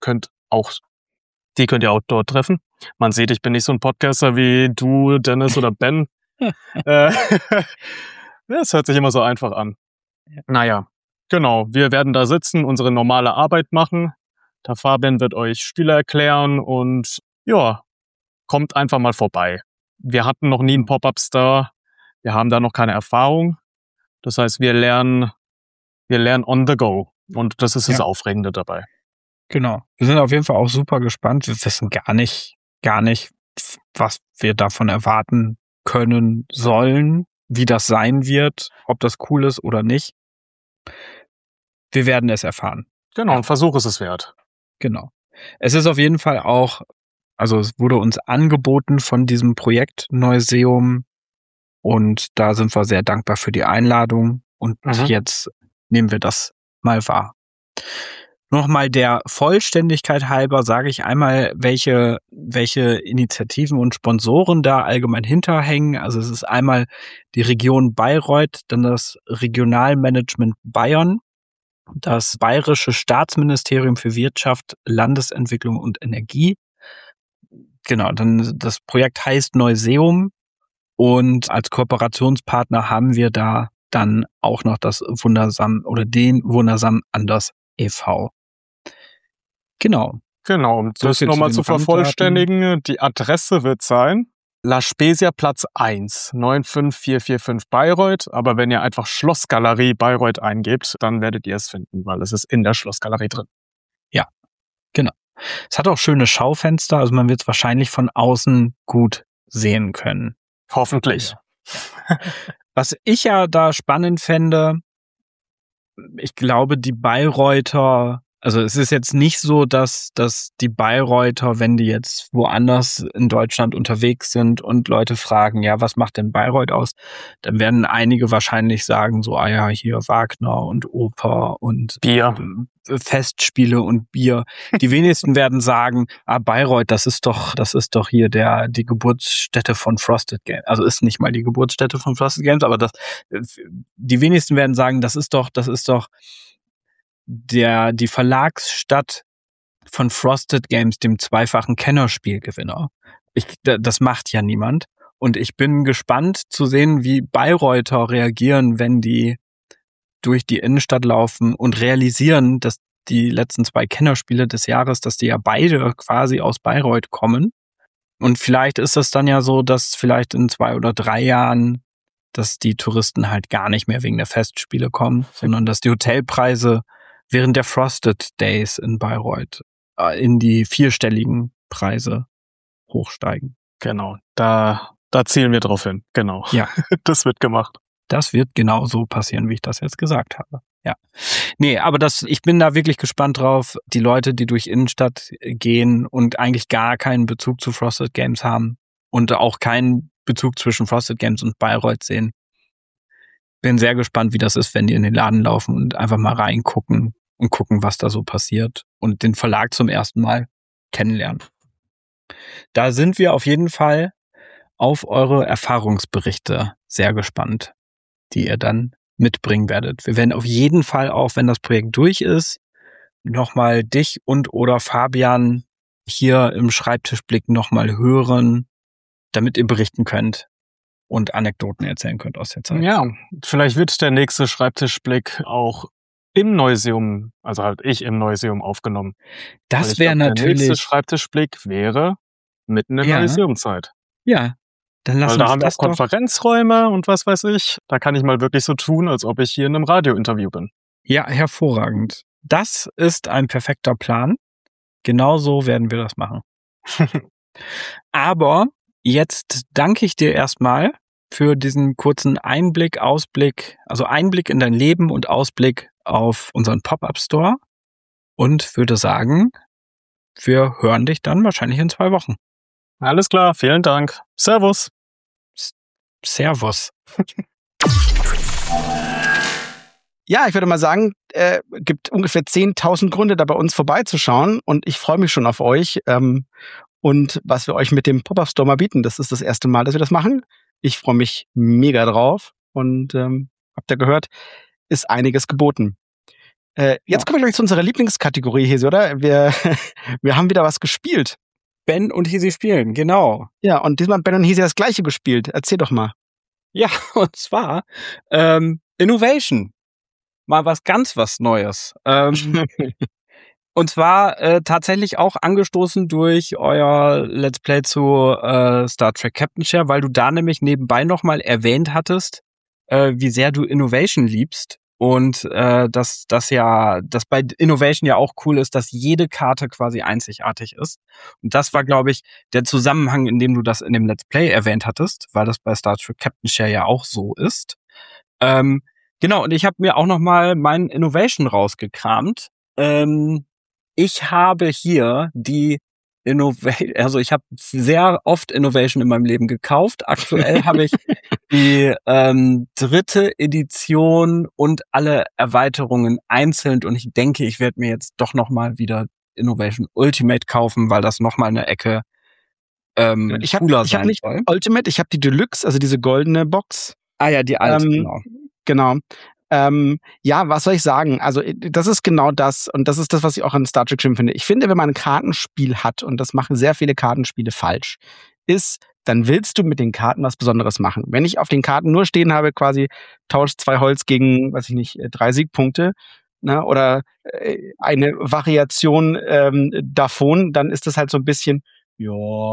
C: die könnt ihr auch dort treffen. Man sieht, ich bin nicht so ein Podcaster wie du, Dennis oder Ben. Das hört sich immer so einfach an. Naja, genau. Wir werden da sitzen, unsere normale Arbeit machen. Der Fabian wird euch Spiele erklären und ja, kommt einfach mal vorbei. Wir hatten noch nie einen Pop-Up-Store. Wir haben da noch keine Erfahrung. Das heißt, wir lernen on the go. Und das ist das Aufregende dabei.
B: Genau. Wir sind auf jeden Fall auch super gespannt. Wir wissen gar nicht, was wir davon erwarten können sollen, wie das sein wird, ob das cool ist oder nicht. Wir werden es erfahren.
C: Genau, ein Versuch ist es wert.
B: Genau. Es ist auf jeden Fall auch, also es wurde uns angeboten von diesem Projekt Neuseum und da sind wir sehr dankbar für die Einladung und jetzt nehmen wir das mal wahr. Nochmal der Vollständigkeit halber sage ich einmal, welche Initiativen und Sponsoren da allgemein hinterhängen. Also es ist einmal die Region Bayreuth, dann das Regionalmanagement Bayern, das Bayerische Staatsministerium für Wirtschaft, Landesentwicklung und Energie. Genau, dann das Projekt heißt Neuseum und als Kooperationspartner haben wir da dann auch noch das den Wundersam Anders e.V. Genau.
C: Genau, um das nochmal zu vervollständigen, die Adresse wird sein La Spezia Platz 1, 95445 Bayreuth. Aber wenn ihr einfach Schlossgalerie Bayreuth eingebt, dann werdet ihr es finden, weil es ist in der Schlossgalerie drin.
B: Ja, genau. Es hat auch schöne Schaufenster, also man wird es wahrscheinlich von außen gut sehen können.
C: Hoffentlich.
B: Ja. Was ich ja da spannend fände, ich glaube, die Bayreuther Also es ist jetzt nicht so, dass die Bayreuther, wenn die jetzt woanders in Deutschland unterwegs sind und Leute fragen, ja, was macht denn Bayreuth aus? Dann werden einige wahrscheinlich sagen, so, ah ja, hier Wagner und Oper und
C: Bier.
B: Festspiele und Bier. Die wenigsten werden sagen, Bayreuth, das ist doch hier die Geburtsstätte von Frosted Games. Also ist nicht mal die Geburtsstätte von Frosted Games, aber die wenigsten werden sagen, das ist doch die Verlagsstadt von Frosted Games, dem zweifachen Kennerspielgewinner. Das macht ja niemand. Und ich bin gespannt zu sehen, wie Bayreuther reagieren, wenn die durch die Innenstadt laufen und realisieren, dass die letzten 2 Kennerspiele des Jahres, dass die ja beide quasi aus Bayreuth kommen. Und vielleicht ist es dann ja so, dass vielleicht in 2 oder 3 Jahren, dass die Touristen halt gar nicht mehr wegen der Festspiele kommen, sondern dass die Hotelpreise während der Frosted Days in Bayreuth in die 4-stelligen Preise hochsteigen.
C: Genau, da zielen wir drauf hin. Genau.
B: Ja.
C: Das wird gemacht.
B: Das wird genau so passieren, wie ich das jetzt gesagt habe. Ja. Nee, aber ich bin da wirklich gespannt drauf. Die Leute, die durch Innenstadt gehen und eigentlich gar keinen Bezug zu Frosted Games haben und auch keinen Bezug zwischen Frosted Games und Bayreuth sehen. Bin sehr gespannt, wie das ist, wenn die in den Laden laufen und einfach mal reingucken und gucken, was da so passiert und den Verlag zum ersten Mal kennenlernen. Da sind wir auf jeden Fall auf eure Erfahrungsberichte sehr gespannt, die ihr dann mitbringen werdet. Wir werden auf jeden Fall auch, wenn das Projekt durch ist, nochmal dich und oder Fabian hier im Schreibtischblick nochmal hören, damit ihr berichten könnt und Anekdoten erzählen könnt aus der Zeit.
C: Ja, vielleicht wird der nächste Schreibtischblick auch im Neuseum, also halt ich im Neuseum aufgenommen.
B: Das wäre natürlich...
C: Der nächste Schreibtischblick wäre mitten in der Neuseumzeit.
B: Ja, dann lassen wir
C: da haben wir auch Konferenzräume und was weiß ich. Da kann ich mal wirklich so tun, als ob ich hier in einem Radiointerview bin.
B: Ja, hervorragend. Das ist ein perfekter Plan. Genauso werden wir das machen. Aber jetzt danke ich dir erstmal für diesen kurzen Einblick in dein Leben und Ausblick auf unseren Pop-Up-Store und würde sagen, wir hören dich dann wahrscheinlich in 2 Wochen.
C: Alles klar, vielen Dank. Servus.
B: Servus.
A: Ja, ich würde mal sagen, gibt ungefähr 10.000 Gründe, da bei uns vorbeizuschauen und ich freue mich schon auf euch und was wir euch mit dem Pop-Up Store mal bieten. Das ist das erste Mal, dass wir das machen. Ich freue mich mega drauf und habt ihr gehört, ist einiges geboten. Jetzt kommen wir gleich zu unserer Lieblingskategorie hier, oder? Wir haben wieder was gespielt.
B: Ben und Hisi spielen, genau.
A: Ja, und diesmal hat Ben und Hisi das Gleiche gespielt. Erzähl doch mal.
B: Ja, und zwar Innovation. Mal was Neues. Und zwar tatsächlich auch angestoßen durch euer Let's Play zu Star Trek Captain Share, weil du da nämlich nebenbei nochmal erwähnt hattest, wie sehr du Innovation liebst. Und dass bei Innovation ja auch cool ist, dass jede Karte quasi einzigartig ist. Und das war, glaube ich, der Zusammenhang, in dem du das in dem Let's Play erwähnt hattest, weil das bei Star Trek Captain Share ja auch so ist. Genau, und ich habe mir auch noch mal meinen Innovation rausgekramt. Ich habe hier die also ich habe sehr oft Innovation in meinem Leben gekauft. Aktuell habe ich die 3. Edition und alle Erweiterungen einzeln und ich denke, ich werde mir jetzt doch noch mal wieder Innovation Ultimate kaufen, weil das noch mal eine Ecke cooler sein
A: nicht
B: soll.
A: Ultimate, ich habe die Deluxe, also diese goldene Box.
B: Ah ja, die alte,
A: Genau. Ja, was soll ich sagen? Also das ist genau das und das ist das, was ich auch an Star Trek schön finde. Ich finde, wenn man ein Kartenspiel hat, und das machen sehr viele Kartenspiele falsch, dann willst du mit den Karten was Besonderes machen. Wenn ich auf den Karten nur stehen habe, quasi tauscht 2 Holz gegen, 3 Siegpunkte, ne, oder eine Variation davon, dann ist das halt so ein bisschen, ja,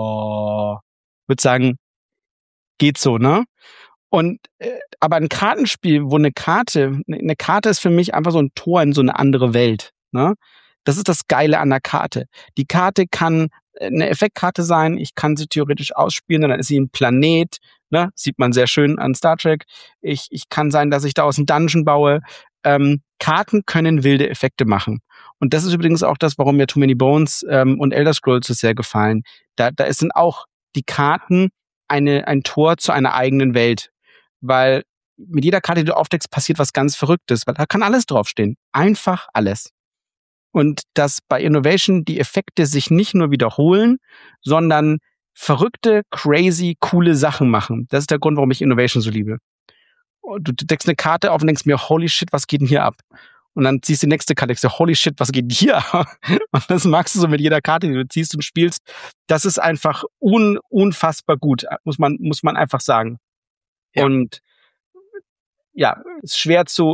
A: würde sagen, geht so, ne? Und aber ein Kartenspiel, wo eine Karte ist für mich einfach so ein Tor in so eine andere Welt, ne? Das ist das Geile an der Karte. Die Karte kann eine Effektkarte sein, ich kann sie theoretisch ausspielen, dann ist sie ein Planet, ne? Sieht man sehr schön an Star Trek. Ich kann sein, dass ich da aus einem Dungeon baue. Karten können wilde Effekte machen. Und das ist übrigens auch das, warum mir Too Many Bones und Elder Scrolls so sehr gefallen. Da sind auch die Karten ein Tor zu einer eigenen Welt. Weil mit jeder Karte, die du aufdeckst, passiert was ganz Verrücktes. Weil da kann alles draufstehen. Einfach alles. Und dass bei Innovation die Effekte sich nicht nur wiederholen, sondern verrückte, crazy, coole Sachen machen. Das ist der Grund, warum ich Innovation so liebe. Und du deckst eine Karte auf und denkst mir, holy shit, was geht denn hier ab? Und dann ziehst du die nächste Karte und denkst dir, holy shit, was geht denn hier ab? Und das magst du so mit jeder Karte, die du ziehst und spielst. Das ist einfach unfassbar gut, muss man einfach sagen. Ja. Und ja, ist schwer zu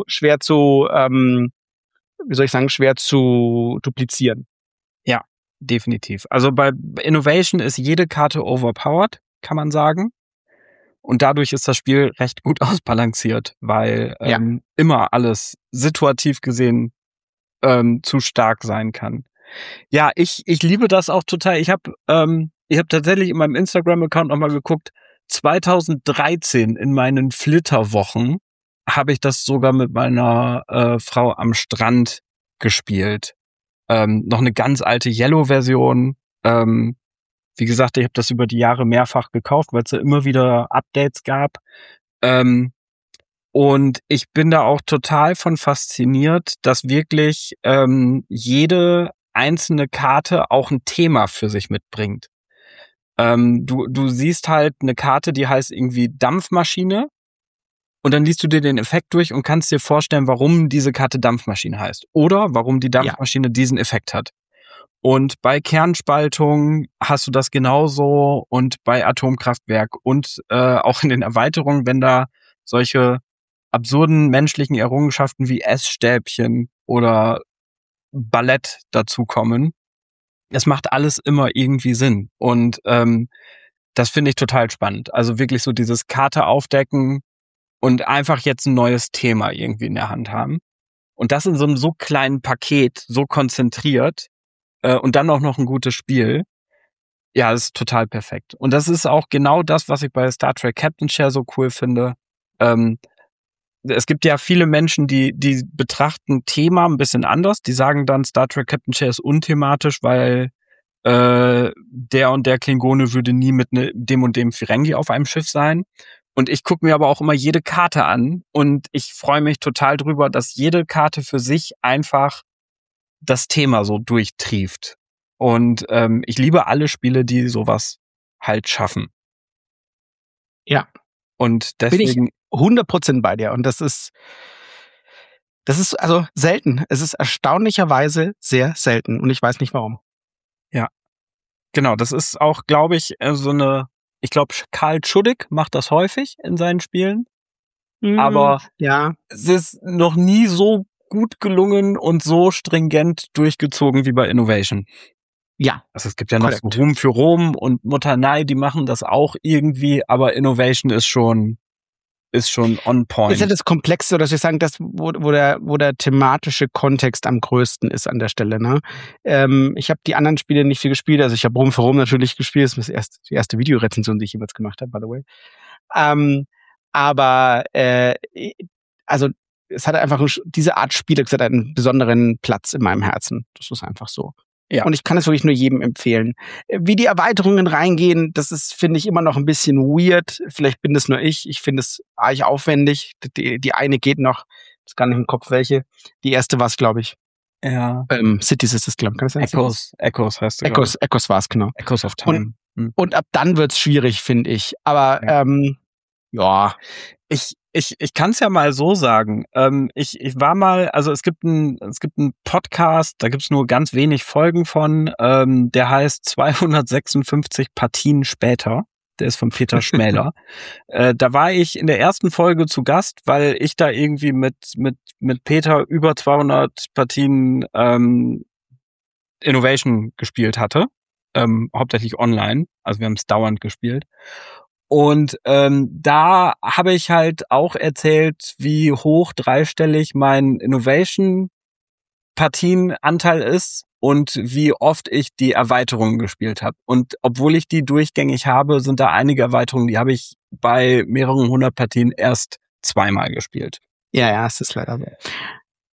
A: duplizieren.
B: Ja, definitiv. Also bei Innovation ist jede Karte overpowered, kann man sagen. Und dadurch ist das Spiel recht gut ausbalanciert, weil immer alles situativ gesehen zu stark sein kann. Ja, ich liebe das auch total. Ich habe tatsächlich in meinem Instagram-Account nochmal geguckt, 2013 in meinen Flitterwochen habe ich das sogar mit meiner Frau am Strand gespielt. Noch eine ganz alte Yellow-Version. Wie gesagt, ich habe das über die Jahre mehrfach gekauft, weil es ja immer wieder Updates gab. Und ich bin da auch total von fasziniert, dass wirklich jede einzelne Karte auch ein Thema für sich mitbringt. Du siehst halt eine Karte, die heißt irgendwie Dampfmaschine. Und dann liest du dir den Effekt durch und kannst dir vorstellen, warum diese Karte Dampfmaschine heißt. Oder warum die Dampfmaschine diesen Effekt hat. Und bei Kernspaltung hast du das genauso und bei Atomkraftwerk und auch in den Erweiterungen, wenn da solche absurden menschlichen Errungenschaften wie Essstäbchen oder Ballett dazukommen. Es macht alles immer irgendwie Sinn. Und das finde ich total spannend. Also wirklich so dieses Karte aufdecken und einfach jetzt ein neues Thema irgendwie in der Hand haben. Und das in so einem so kleinen Paket, so konzentriert und dann auch noch ein gutes Spiel. Ja, das ist total perfekt. Und das ist auch genau das, was ich bei Star Trek Captain Share so cool finde. Es gibt ja viele Menschen, die betrachten Thema ein bisschen anders. Die sagen dann, Star Trek Captain Share ist unthematisch, weil der und der Klingone würde nie mit dem und dem Ferengi auf einem Schiff sein. Und ich gucke mir aber auch immer jede Karte an und ich freue mich total drüber, dass jede Karte für sich einfach das Thema so durchtrieft. Und ich liebe alle Spiele, die sowas halt schaffen.
A: Ja.
B: Und deswegen
A: bin ich 100% bei dir. Und das ist also selten. Es ist erstaunlicherweise sehr selten. Und ich weiß nicht warum.
B: Ja. Genau, das ist auch, glaube ich, ich glaube, Karl Tschuddik macht das häufig in seinen Spielen. Aber es ist noch nie so gut gelungen und so stringent durchgezogen wie bei Innovation.
A: Ja.
B: Also es gibt ja noch so Ruhm für Rom und Mutterei, die machen das auch irgendwie, aber Innovation ist schon on point.
A: Ist ja das Komplexe, oder soll ich sagen, das, wo der thematische Kontext am größten ist an der Stelle, ne? Ich habe die anderen Spiele nicht viel gespielt, also ich habe Rom für Rom natürlich gespielt, das ist die erste Videorezension, die ich jemals gemacht habe, by the way. Also es hat einfach diese Art Spiele hat einen besonderen Platz in meinem Herzen. Das ist einfach so. Ja. Und ich kann es wirklich nur jedem empfehlen. Wie die Erweiterungen reingehen, das ist, finde ich, immer noch ein bisschen weird. Vielleicht bin das nur ich. Ich finde es arg aufwendig. Die eine geht noch, ist gar nicht im Kopf welche. Die erste war es, glaube ich.
B: Ja.
A: Cities ist es, glaube ich. Kann das sein?
B: Echoes heißt du.
A: Echoes war es, genau.
B: Echoes of Time.
A: Und ab dann wird's schwierig, finde ich. Aber ja.
B: Ich kann es ja mal so sagen. Ich war mal, also es gibt einen Podcast, da gibt's nur ganz wenig Folgen von, der heißt 256 Partien später. Der ist von Peter Schmäler. Da war ich in der ersten Folge zu Gast, weil ich da irgendwie mit Peter über 200 Partien Innovation gespielt hatte. Hauptsächlich online. Also wir haben es dauernd gespielt. Und da habe ich halt auch erzählt, wie hoch dreistellig mein Innovation-Partienanteil ist und wie oft ich die Erweiterungen gespielt habe. Und obwohl ich die durchgängig habe, sind da einige Erweiterungen, die habe ich bei mehreren hundert Partien erst zweimal gespielt.
A: Ja, es ist leider so.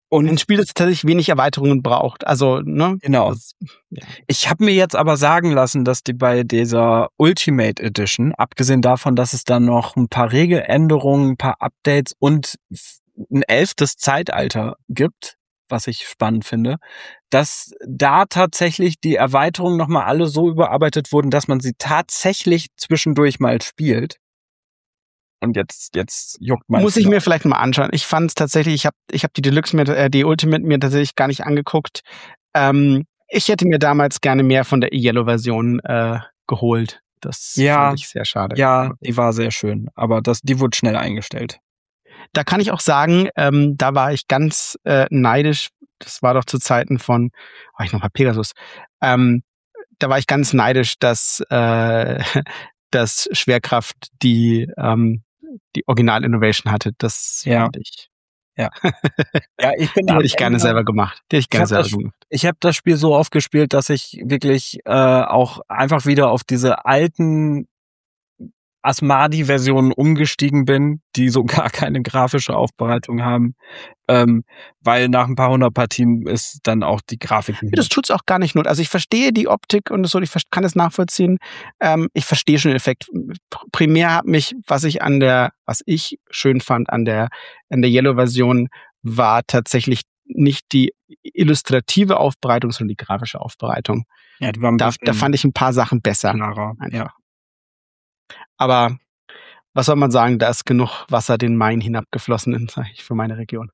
A: Und ein Spiel, das tatsächlich wenig Erweiterungen braucht. Also, ne?
B: Genau.
A: Ja.
B: Ich habe mir jetzt aber sagen lassen, dass die bei dieser Ultimate Edition, abgesehen davon, dass es dann noch ein paar Regeländerungen, ein paar Updates und ein 11. Zeitalter gibt, was ich spannend finde, dass da tatsächlich die Erweiterungen nochmal alle so überarbeitet wurden, dass man sie tatsächlich zwischendurch mal spielt. Und jetzt juckt man.
A: Muss ich mir vielleicht mal anschauen. Ich fand es tatsächlich, ich hab die Deluxe die Ultimate mir tatsächlich gar nicht angeguckt. Ich hätte mir damals gerne mehr von der Yellow-Version geholt. Das fand ich sehr schade.
B: Ja, die war sehr schön, aber die wurde schnell eingestellt.
A: Da kann ich auch sagen, da war ich ganz neidisch. Das war doch zu Zeiten von, war ich noch bei Pegasus. Da war ich ganz neidisch, dass dass Schwerkraft die Original-Innovation hatte. Das fand ich.
B: Ja. Ja,
A: die hätte ich gerne selber gemacht.
B: Ich habe das Spiel so oft gespielt, dass ich wirklich auch einfach wieder auf diese alten Asmadi-Versionen umgestiegen bin, die so gar keine grafische Aufbereitung haben, weil nach ein paar 100 Partien ist dann auch die Grafik nicht.
A: Das tut's auch gar nicht not. Also ich verstehe die Optik und so, ich kann es nachvollziehen. Ich verstehe schon den Effekt. Primär hat mich, was ich schön fand an der Yellow-Version, war tatsächlich nicht die illustrative Aufbereitung, sondern die grafische Aufbereitung.
B: Ja, die war
A: da fand ich ein paar Sachen besser.
B: Klarer, ja.
A: Aber was soll man sagen, da ist genug Wasser den Main hinabgeflossen, sage ich, für meine Region.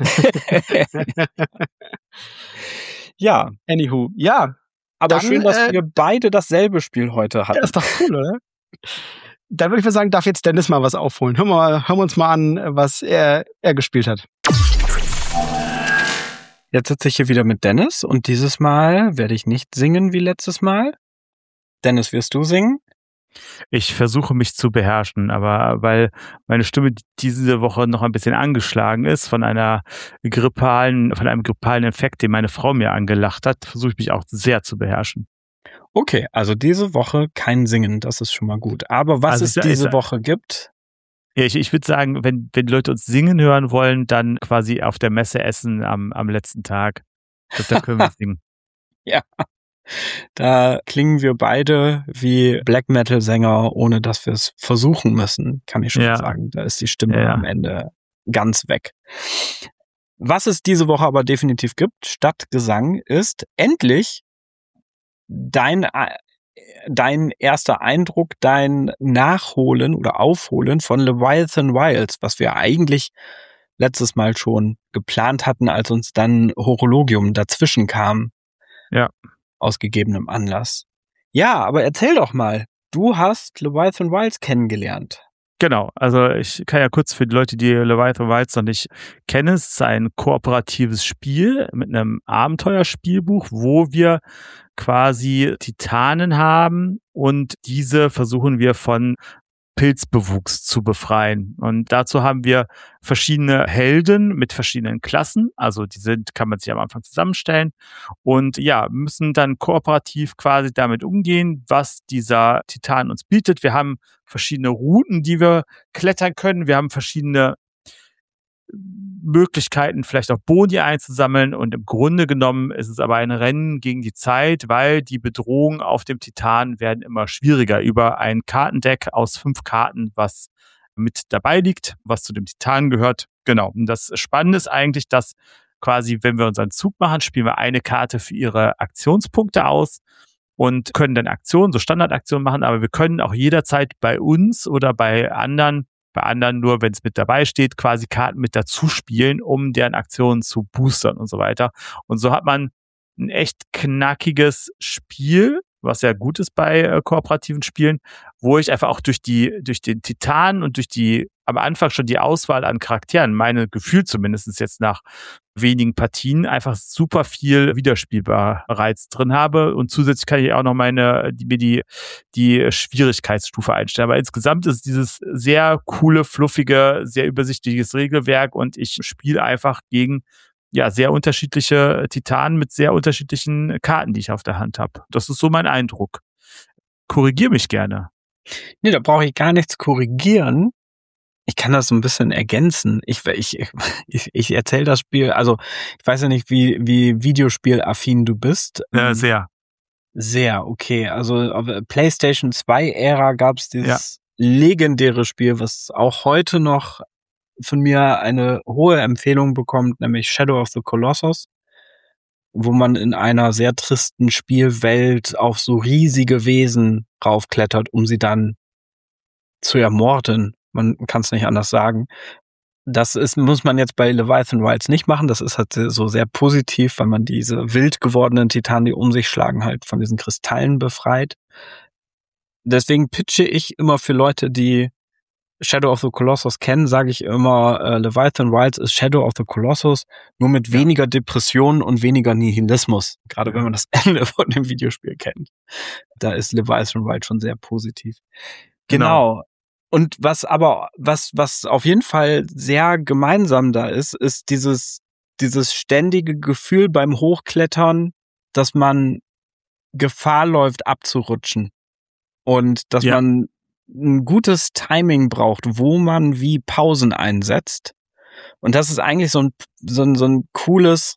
B: Ja.
A: Anywho, ja.
B: Aber dann, schön, dass wir beide dasselbe Spiel heute hatten.
A: Ja, ist doch cool, oder? Dann würde ich mal sagen, darf jetzt Dennis mal was aufholen. Hören wir uns mal an, was er gespielt hat.
B: Jetzt sitze ich hier wieder mit Dennis und dieses Mal werde ich nicht singen wie letztes Mal. Dennis, wirst du singen?
D: Ich versuche mich zu beherrschen, aber weil meine Stimme diese Woche noch ein bisschen angeschlagen ist von einem grippalen Infekt, den meine Frau mir angelacht hat, versuche ich mich auch sehr zu beherrschen.
B: Okay, also diese Woche kein Singen, das ist schon mal gut. Aber was es diese Woche gibt?
D: Ja, ich würde sagen, wenn die Leute uns singen hören wollen, dann quasi auf der Messe essen am letzten Tag. Da können wir singen.
B: Ja. Da klingen wir beide wie Black Metal Sänger, ohne dass wir es versuchen müssen, kann ich schon sagen. Da ist die Stimme am Ende ganz weg. Was es diese Woche aber definitiv gibt, statt Gesang, ist endlich dein erster Eindruck, dein Nachholen oder Aufholen von Leviathan Wilds, was wir eigentlich letztes Mal schon geplant hatten, als uns dann Horologium dazwischen kam.
D: Ja.
B: Aus gegebenem Anlass. Ja, aber erzähl doch mal. Du hast Leviathan Wilds kennengelernt.
D: Genau, also ich kann ja kurz für die Leute, die Leviathan Wilds noch nicht kennen, es ist ein kooperatives Spiel mit einem Abenteuerspielbuch, wo wir quasi Titanen haben und diese versuchen wir von Pilzbewuchs zu befreien. Und dazu haben wir verschiedene Helden mit verschiedenen Klassen. Also kann man sich am Anfang zusammenstellen und müssen dann kooperativ quasi damit umgehen, was dieser Titan uns bietet. Wir haben verschiedene Routen, die wir klettern können. Wir haben verschiedene Möglichkeiten, vielleicht auch Boni einzusammeln und im Grunde genommen ist es aber ein Rennen gegen die Zeit, weil die Bedrohungen auf dem Titan werden immer schwieriger über ein Kartendeck aus 5 Karten, was mit dabei liegt, was zu dem Titan gehört. Genau. Und das Spannende ist eigentlich, dass quasi, wenn wir unseren Zug machen, spielen wir eine Karte für ihre Aktionspunkte aus und können dann Aktionen, so Standardaktionen machen, aber wir können auch jederzeit bei uns oder bei anderen nur, wenn es mit dabei steht, quasi Karten mit dazu spielen, um deren Aktionen zu boostern und so weiter. Und so hat man ein echt knackiges Spiel, was ja gut ist bei kooperativen Spielen, wo ich einfach auch durch den Titan und am Anfang schon die Auswahl an Charakteren, meine Gefühl zumindest jetzt nach wenigen Partien, einfach super viel Wiederspielbar-Reiz drin habe. Und zusätzlich kann ich auch noch die Schwierigkeitsstufe einstellen. Aber insgesamt ist dieses sehr coole, fluffige, sehr übersichtliches Regelwerk und ich spiele einfach gegen sehr unterschiedliche Titanen mit sehr unterschiedlichen Karten, die ich auf der Hand habe. Das ist so mein Eindruck. Korrigier mich gerne.
B: Nee, da brauche ich gar nichts korrigieren. Ich kann das so ein bisschen ergänzen. Ich erzähle das Spiel, also ich weiß ja nicht, wie videospielaffin du bist.
D: Sehr.
B: Sehr, okay. Also auf der PlayStation 2-Ära gab es dieses legendäre Spiel, was auch heute noch von mir eine hohe Empfehlung bekommt, nämlich Shadow of the Colossus, wo man in einer sehr tristen Spielwelt auf so riesige Wesen raufklettert, um sie dann zu ermorden. Man kann es nicht anders sagen. Muss man jetzt bei Leviathan Wilds nicht machen. Das ist halt so sehr positiv, weil man diese wild gewordenen Titanen, die um sich schlagen, halt von diesen Kristallen befreit. Deswegen pitche ich immer für Leute, die Shadow of the Colossus kennen, sage ich immer, Leviathan Wilds ist Shadow of the Colossus, nur mit weniger Depressionen und weniger Nihilismus. Gerade wenn man das Ende von dem Videospiel kennt. Da ist Leviathan Wilds schon sehr positiv. Genau. Und was auf jeden Fall sehr gemeinsam da ist dieses ständige Gefühl beim Hochklettern, dass man Gefahr läuft, abzurutschen. Und dass man ein gutes Timing braucht, wo man wie Pausen einsetzt. Und das ist eigentlich so ein cooles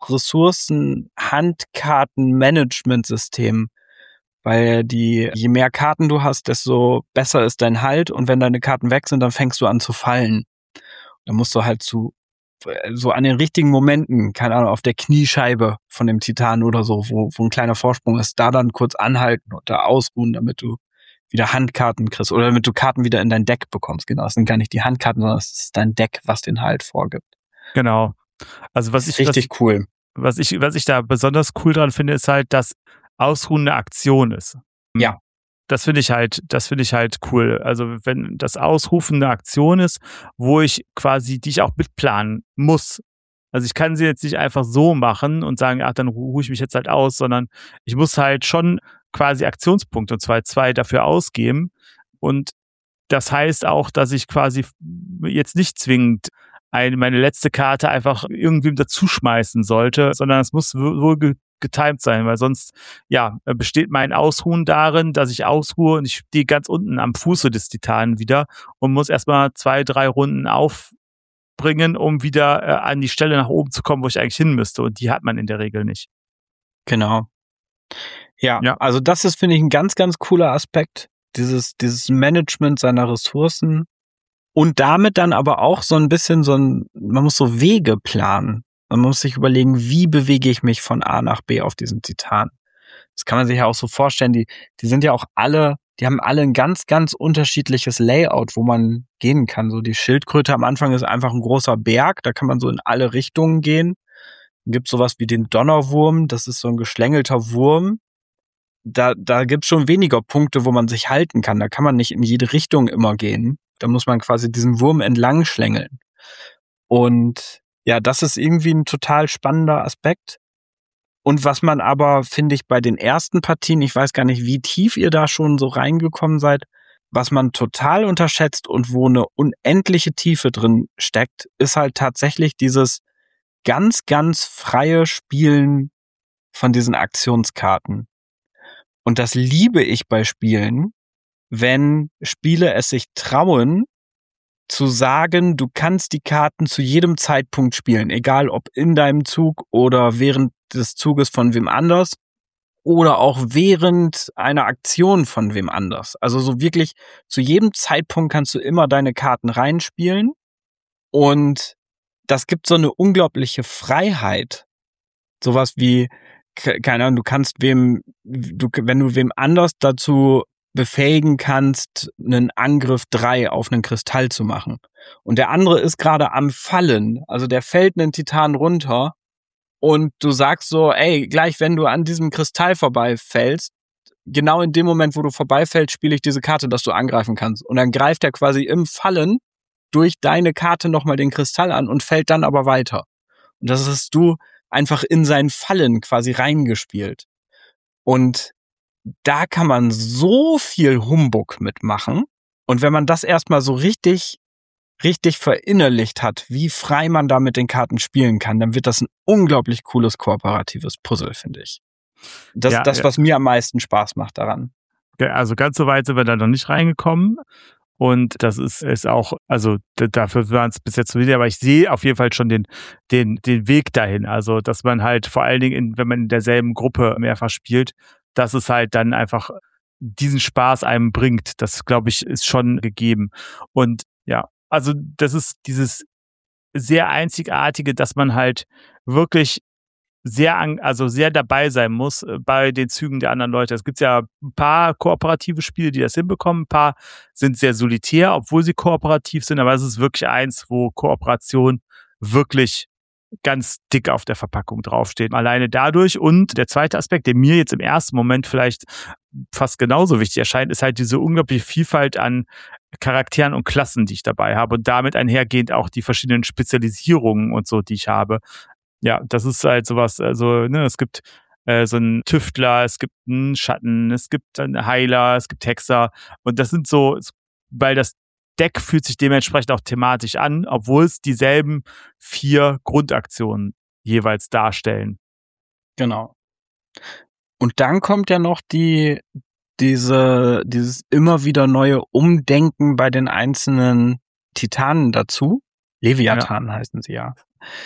B: Ressourcen-Handkarten-Management-System. Weil je mehr Karten du hast, desto besser ist dein Halt. Und wenn deine Karten weg sind, dann fängst du an zu fallen. Dann musst du halt so an den richtigen Momenten, keine Ahnung, auf der Kniescheibe von dem Titan oder so, wo ein kleiner Vorsprung ist, da dann kurz anhalten und da ausruhen, damit du wieder Handkarten kriegst oder damit du Karten wieder in dein Deck bekommst. Genau, das sind gar nicht die Handkarten, sondern es ist dein Deck, was den Halt vorgibt.
D: Genau. Also
B: cool.
D: Was ich da besonders cool dran finde, ist halt, dass Ausruhen eine Aktion ist.
B: Ja.
D: Das finde ich halt cool. Also wenn das Ausrufen eine Aktion ist, die ich auch mitplanen muss. Also ich kann sie jetzt nicht einfach so machen und sagen, dann ruhe ich mich jetzt halt aus, sondern ich muss halt schon quasi Aktionspunkte, und zwar 2 dafür ausgeben. Und das heißt auch, dass ich quasi jetzt nicht zwingend meine letzte Karte einfach irgendwem dazuschmeißen sollte, sondern es muss wohl getimed sein, weil sonst besteht mein Ausruhen darin, dass ich ausruhe und ich stehe ganz unten am Fuße des Titanen wieder und muss erstmal 2, 3 Runden aufbringen, um wieder an die Stelle nach oben zu kommen, wo ich eigentlich hin müsste, und die hat man in der Regel nicht.
B: Genau. Ja. Also das ist, finde ich, ein ganz, ganz cooler Aspekt, dieses Management seiner Ressourcen und damit dann aber auch so ein bisschen man muss so Wege planen. Man muss sich überlegen, wie bewege ich mich von A nach B auf diesen Titan. Das kann man sich ja auch so vorstellen, die sind ja auch die haben alle ein ganz, ganz unterschiedliches Layout, wo man gehen kann. So die Schildkröte am Anfang ist einfach ein großer Berg, da kann man so in alle Richtungen gehen. Dann gibt's sowas wie den Donnerwurm, das ist so ein geschlängelter Wurm. Da gibt's schon weniger Punkte, wo man sich halten kann. Da kann man nicht in jede Richtung immer gehen. Da muss man quasi diesen Wurm entlang schlängeln. Und ja, das ist irgendwie ein total spannender Aspekt. Und was man aber, finde ich, bei den ersten Partien, ich weiß gar nicht, wie tief ihr da schon so reingekommen seid, was man total unterschätzt und wo eine unendliche Tiefe drin steckt, ist halt tatsächlich dieses ganz, ganz freie Spielen von diesen Aktionskarten. Und das liebe ich bei Spielen, wenn Spiele es sich trauen, zu sagen, du kannst die Karten zu jedem Zeitpunkt spielen, egal ob in deinem Zug oder während des Zuges von wem anders oder auch während einer Aktion von wem anders. Also so wirklich zu jedem Zeitpunkt kannst du immer deine Karten reinspielen und das gibt so eine unglaubliche Freiheit. Sowas wie, keine Ahnung, wenn du wem anders dazu befähigen kannst, einen Angriff 3 auf einen Kristall zu machen. Und der andere ist gerade am Fallen, also der fällt einen Titan runter und du sagst so, ey, gleich wenn du an diesem Kristall vorbeifällst, genau in dem Moment, wo du vorbeifällst, spiele ich diese Karte, dass du angreifen kannst. Und dann greift er quasi im Fallen durch deine Karte nochmal den Kristall an und fällt dann aber weiter. Und das hast du einfach in sein Fallen quasi reingespielt. Und da kann man so viel Humbug mitmachen. Und wenn man das erstmal so richtig verinnerlicht hat, wie frei man da mit den Karten spielen kann, dann wird das ein unglaublich cooles kooperatives Puzzle, finde ich. Was mir am meisten Spaß macht daran.
D: Also ganz so weit sind wir da noch nicht reingekommen. Und das ist auch, also dafür waren es bis jetzt zu wenig, aber ich sehe auf jeden Fall schon den Weg dahin. Also, dass man halt vor allen Dingen, wenn man in derselben Gruppe mehrfach spielt, dass es halt dann einfach diesen Spaß einem bringt. Das, glaube ich, ist schon gegeben. Und ja, also das ist dieses sehr Einzigartige, dass man halt wirklich sehr dabei sein muss bei den Zügen der anderen Leute. Es gibt ja ein paar kooperative Spiele, die das hinbekommen. Ein paar sind sehr solitär, obwohl sie kooperativ sind. Aber es ist wirklich eins, wo Kooperation wirklich ganz dick auf der Verpackung draufsteht. Alleine dadurch. Und der zweite Aspekt, der mir jetzt im ersten Moment vielleicht fast genauso wichtig erscheint, ist halt diese unglaubliche Vielfalt an Charakteren und Klassen, die ich dabei habe. Und damit einhergehend auch die verschiedenen Spezialisierungen und so, die ich habe. Ja, das ist halt sowas, also, ne, es gibt so einen Tüftler, es gibt einen Schatten, es gibt einen Heiler, es gibt Hexer. Und das sind so, weil das Deck fühlt sich dementsprechend auch thematisch an, obwohl es dieselben 4 Grundaktionen jeweils darstellen.
B: Genau. Und dann kommt ja noch dieses immer wieder neue Umdenken bei den einzelnen Titanen dazu. Leviathan heißen sie ja.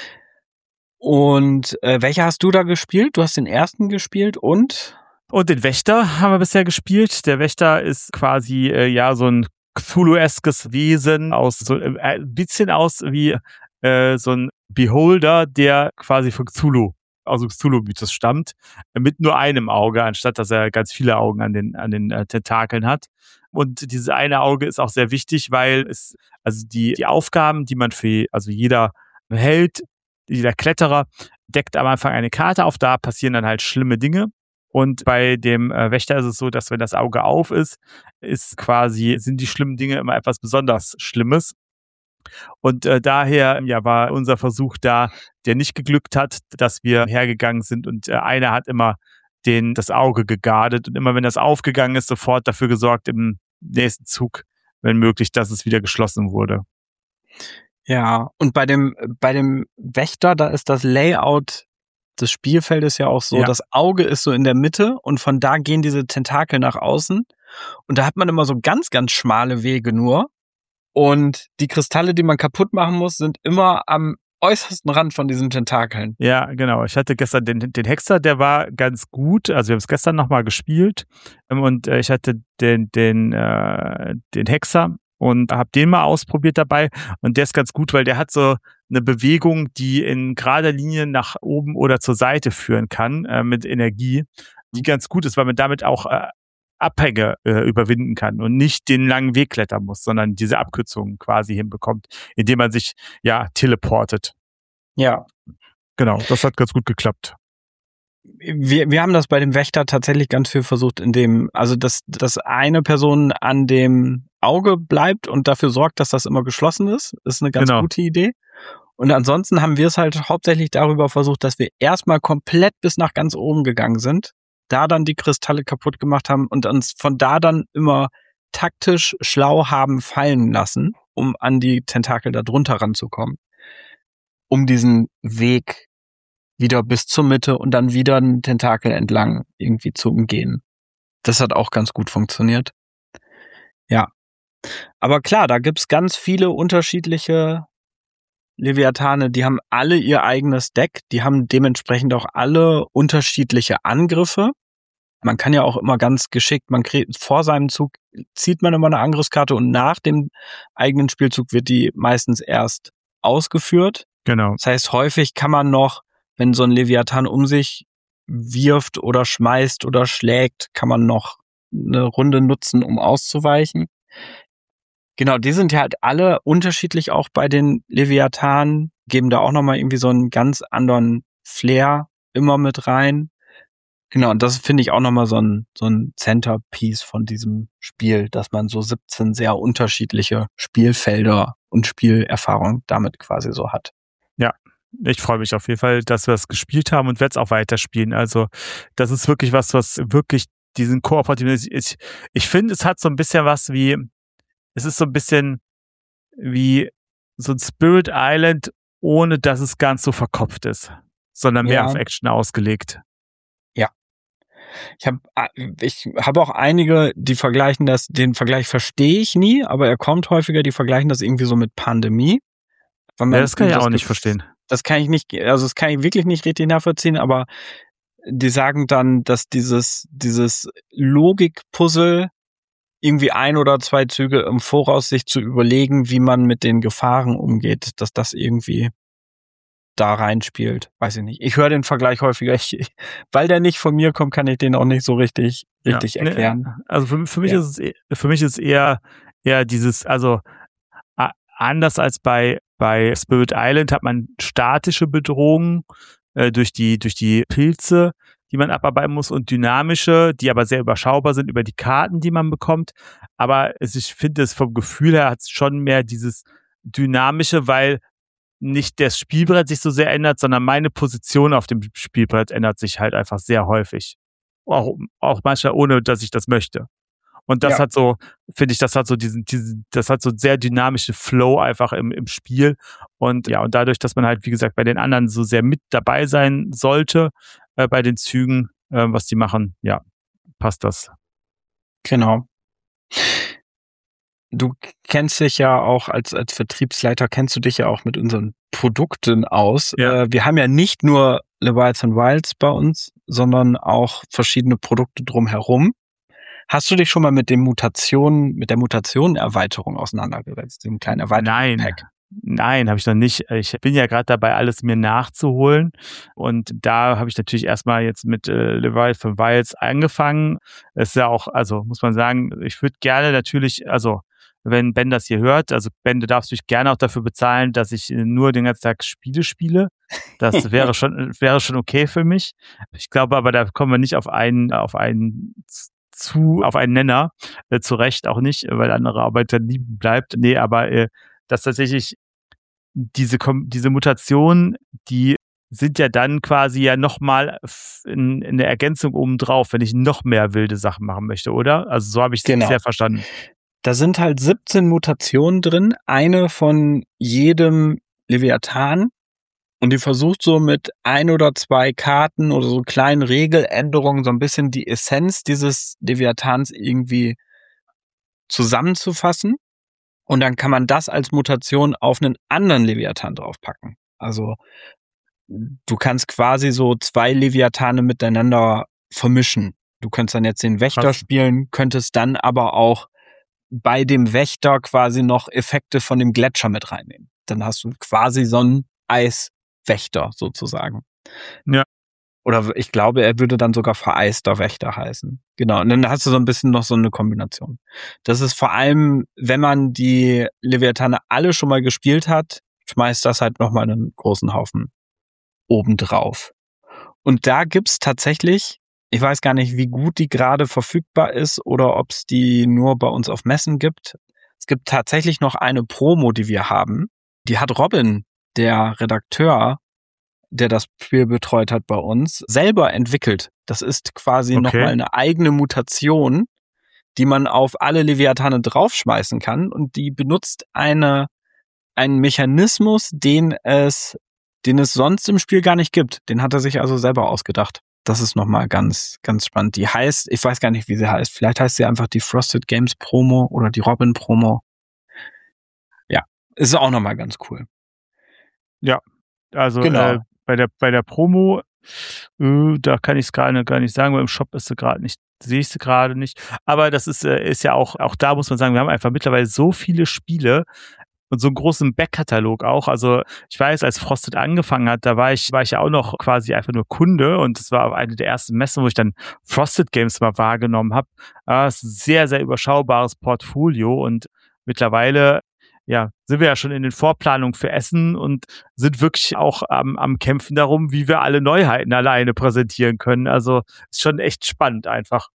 B: Und welche hast du da gespielt? Du hast den ersten gespielt und
D: den Wächter haben wir bisher gespielt. Der Wächter ist quasi so ein Cthulhu-eskes Wesen ein bisschen aus wie so ein Beholder, der quasi von Cthulhu, also Cthulhu-Mythos stammt, mit nur einem Auge, anstatt dass er ganz viele Augen an den Tentakeln hat. Und dieses eine Auge ist auch sehr wichtig, weil es, also die Aufgaben, die man also jeder Held, jeder Kletterer deckt am Anfang eine Karte auf, da passieren dann halt schlimme Dinge. Und bei dem Wächter ist es so, dass wenn das Auge auf ist, sind die schlimmen Dinge immer etwas besonders Schlimmes. Und daher war unser Versuch da, der nicht geglückt hat, dass wir hergegangen sind und einer hat immer das Auge geguardet und immer wenn das aufgegangen ist, sofort dafür gesorgt im nächsten Zug, wenn möglich, dass es wieder geschlossen wurde.
B: ja, und bei dem Wächter, da ist das Layout des Spielfeldes ja auch so, das Auge ist so in der Mitte und von da gehen diese Tentakel nach außen und da hat man immer so ganz, ganz schmale Wege nur und die Kristalle, die man kaputt machen muss, sind immer am äußersten Rand von diesen Tentakeln.
D: Ja, genau. Ich hatte gestern den Hexer, der war ganz gut. Also wir haben es gestern nochmal gespielt und ich hatte den Hexer und habe den mal ausprobiert dabei und der ist ganz gut, weil der hat so eine Bewegung, die in gerader Linie nach oben oder zur Seite führen kann mit Energie, die ganz gut ist, weil man damit auch Abhänge überwinden kann und nicht den langen Weg klettern muss, sondern diese Abkürzungen quasi hinbekommt, indem man sich teleportet.
B: Ja.
D: Genau, das hat ganz gut geklappt.
B: Wir haben das bei dem Wächter tatsächlich ganz viel versucht, dass eine Person an dem Auge bleibt und dafür sorgt, dass das immer geschlossen ist eine ganz gute Idee. Und ansonsten haben wir es halt hauptsächlich darüber versucht, dass wir erstmal komplett bis nach ganz oben gegangen sind, da dann die Kristalle kaputt gemacht haben und uns von da dann immer taktisch schlau haben fallen lassen, um an die Tentakel da drunter ranzukommen. Um diesen Weg wieder bis zur Mitte und dann wieder einen Tentakel entlang irgendwie zu umgehen. Das hat auch ganz gut funktioniert. Ja. Aber klar, da gibt's ganz viele unterschiedliche Leviathane, die haben alle ihr eigenes Deck, die haben dementsprechend auch alle unterschiedliche Angriffe. Man kann ja auch immer ganz geschickt, vor seinem Zug zieht man immer eine Angriffskarte und nach dem eigenen Spielzug wird die meistens erst ausgeführt.
D: Genau.
B: Das heißt, häufig kann man noch, wenn so ein Leviathan um sich wirft oder schmeißt oder schlägt, kann man noch eine Runde nutzen, um auszuweichen. Genau, die sind ja halt alle unterschiedlich auch bei den Leviathanen, geben da auch nochmal irgendwie so einen ganz anderen Flair immer mit rein. Genau, und das finde ich auch nochmal so ein Centerpiece von diesem Spiel, dass man so 17 sehr unterschiedliche Spielfelder und Spielerfahrung damit quasi so hat.
D: Ja, ich freue mich auf jeden Fall, dass wir es gespielt haben und werde es auch weiterspielen. Also das ist wirklich was wirklich diesen kooperativen, ich finde, es hat so ein bisschen was wie, es ist so ein bisschen wie so ein Spirit Island, ohne dass es ganz so verkopft ist, sondern mehr auf Action ausgelegt.
B: Ja. Ich habe auch einige, die vergleichen das, den Vergleich verstehe ich nie, aber er kommt häufiger, die vergleichen das irgendwie so mit Pandemie. Weil man
D: Ja, das kann ich auch nicht verstehen.
B: Das kann ich nicht, also das kann ich wirklich nicht richtig nachvollziehen, aber die sagen dann, dass dieses Logikpuzzle irgendwie 1 oder 2 Züge im Voraus sich zu überlegen, wie man mit den Gefahren umgeht, dass das irgendwie da reinspielt. Weiß ich nicht. Ich höre den Vergleich häufiger. Weil der nicht von mir kommt, kann ich den auch nicht so richtig erklären.
D: Ne, also für mich ist es eher dieses, also anders als bei Spirit Island hat man statische Bedrohungen durch die Pilze, die man abarbeiten muss, und dynamische, die aber sehr überschaubar sind über die Karten, die man bekommt. Aber ich finde es vom Gefühl her hat es schon mehr dieses Dynamische, weil nicht das Spielbrett sich so sehr ändert, sondern meine Position auf dem Spielbrett ändert sich halt einfach sehr häufig. Auch manchmal ohne, dass ich das möchte. Und das hat so, finde ich, das hat so das hat so sehr dynamische Flow einfach im Spiel. Und ja, und dadurch, dass man halt, wie gesagt, bei den anderen so sehr mit dabei sein sollte, bei den Zügen, was die machen, ja, passt das.
B: Genau. Du kennst dich ja auch als Vertriebsleiter, kennst du dich ja auch mit unseren Produkten aus.
D: Ja.
B: Wir haben ja nicht nur Le Wilds and Wilds bei uns, sondern auch verschiedene Produkte drumherum. Hast du dich schon mal mit der Mutationenerweiterung auseinandergesetzt, dem kleinen Erweiterungspack?
D: Nein, habe ich noch nicht. Ich bin ja gerade dabei, alles mir nachzuholen. Und da habe ich natürlich erstmal jetzt mit Le Wilds and Wilds angefangen. Es ist ja auch, also muss man sagen, ich würde gerne natürlich, also wenn Ben das hier hört, also Ben, du darfst mich gerne auch dafür bezahlen, dass ich nur den ganzen Tag Spiele spiele. Das wäre schon okay für mich. Ich glaube aber, da kommen wir nicht auf einen Nenner, zu Recht auch nicht, weil andere Arbeit dann lieben bleibt. Nee, aber dass tatsächlich diese Mutationen, die sind ja dann quasi ja nochmal in der Ergänzung obendrauf, wenn ich noch mehr wilde Sachen machen möchte, oder? Also so habe ich es bisher verstanden.
B: Da sind halt 17 Mutationen drin, eine von jedem Leviathan. Und die versucht so mit 1 oder 2 Karten oder so kleinen Regeländerungen so ein bisschen die Essenz dieses Leviathans irgendwie zusammenzufassen. Und dann kann man das als Mutation auf einen anderen Leviathan draufpacken. Also du kannst quasi so 2 Leviathane miteinander vermischen. Du könntest dann jetzt den Wächter spielen, könntest dann aber auch bei dem Wächter quasi noch Effekte von dem Gletscher mit reinnehmen. Dann hast du quasi so einen Eiswächter sozusagen.
D: Ja.
B: Oder ich glaube, er würde dann sogar vereister Wächter heißen. Genau. Und dann hast du so ein bisschen noch so eine Kombination. Das ist vor allem, wenn man die Leviathane alle schon mal gespielt hat, schmeißt das halt nochmal einen großen Haufen obendrauf. Und da gibt's tatsächlich, ich weiß gar nicht, wie gut die gerade verfügbar ist oder ob es die nur bei uns auf Messen gibt. Es gibt tatsächlich noch eine Promo, die wir haben. Die hat Robin, der Redakteur, der das Spiel betreut hat bei uns, selber entwickelt. Das ist quasi nochmal eine eigene Mutation, die man auf alle Leviathane draufschmeißen kann, und die benutzt einen Mechanismus, den es sonst im Spiel gar nicht gibt. Den hat er sich also selber ausgedacht. Das ist nochmal ganz, ganz spannend. Die heißt, ich weiß gar nicht, wie sie heißt. Vielleicht heißt sie einfach die Frosted Games Promo oder die Robin Promo. Ja, ist auch nochmal ganz cool.
D: Ja, also
B: genau.
D: Bei der Promo, da kann ich es gar nicht sagen, weil im Shop ist sie gerade nicht, sehe ich sie gerade nicht. Aber das ist ja auch da muss man sagen, wir haben einfach mittlerweile so viele Spiele und so einen großen Backkatalog auch. Also ich weiß, als Frosted angefangen hat, da war ich ja auch noch quasi einfach nur Kunde, und das war eine der ersten Messen, wo ich dann Frosted Games mal wahrgenommen habe. Es ist ein sehr, sehr überschaubares Portfolio, und mittlerweile sind wir ja schon in den Vorplanungen für Essen und sind wirklich auch am Kämpfen darum, wie wir alle Neuheiten alleine präsentieren können. Also ist schon echt spannend einfach.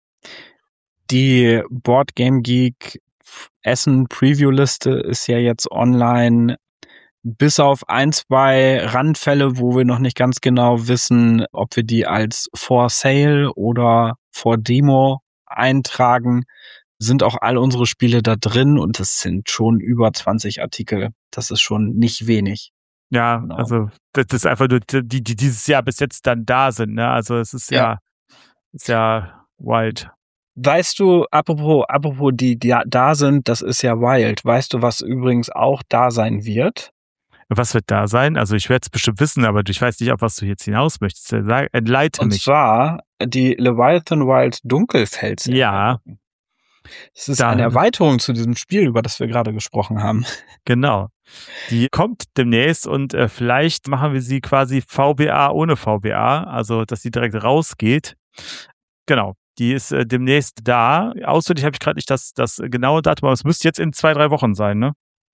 B: Die Board Game Geek Essen Preview-Liste ist ja jetzt online, bis auf 1, 2 Randfälle, wo wir noch nicht ganz genau wissen, ob wir die als For Sale oder For Demo eintragen, sind auch all unsere Spiele da drin, und es sind schon über 20 Artikel. Das ist schon nicht wenig.
D: Ja,
B: genau.
D: Also das ist einfach nur die dieses Jahr bis jetzt dann da sind. Ne? Also es ist ja Ist ja wild.
B: Weißt du, apropos die da sind, das ist ja wild. Weißt du, was übrigens auch da sein wird?
D: Was wird da sein? Also ich werde es bestimmt wissen, aber ich weiß nicht, auf was du jetzt hinaus möchtest. Entleite
B: Und
D: mich.
B: zwar die Leviathan Wild Dunkelfels.
D: Ja.
B: Das ist eine Erweiterung zu diesem Spiel, über das wir gerade gesprochen haben.
D: Genau. Die kommt demnächst und vielleicht machen wir sie quasi VBA ohne VBA, also dass sie direkt rausgeht. Genau. Die ist demnächst da. Auswendig habe ich gerade nicht das genaue Datum, aber es müsste jetzt in 2-3 Wochen sein, ne?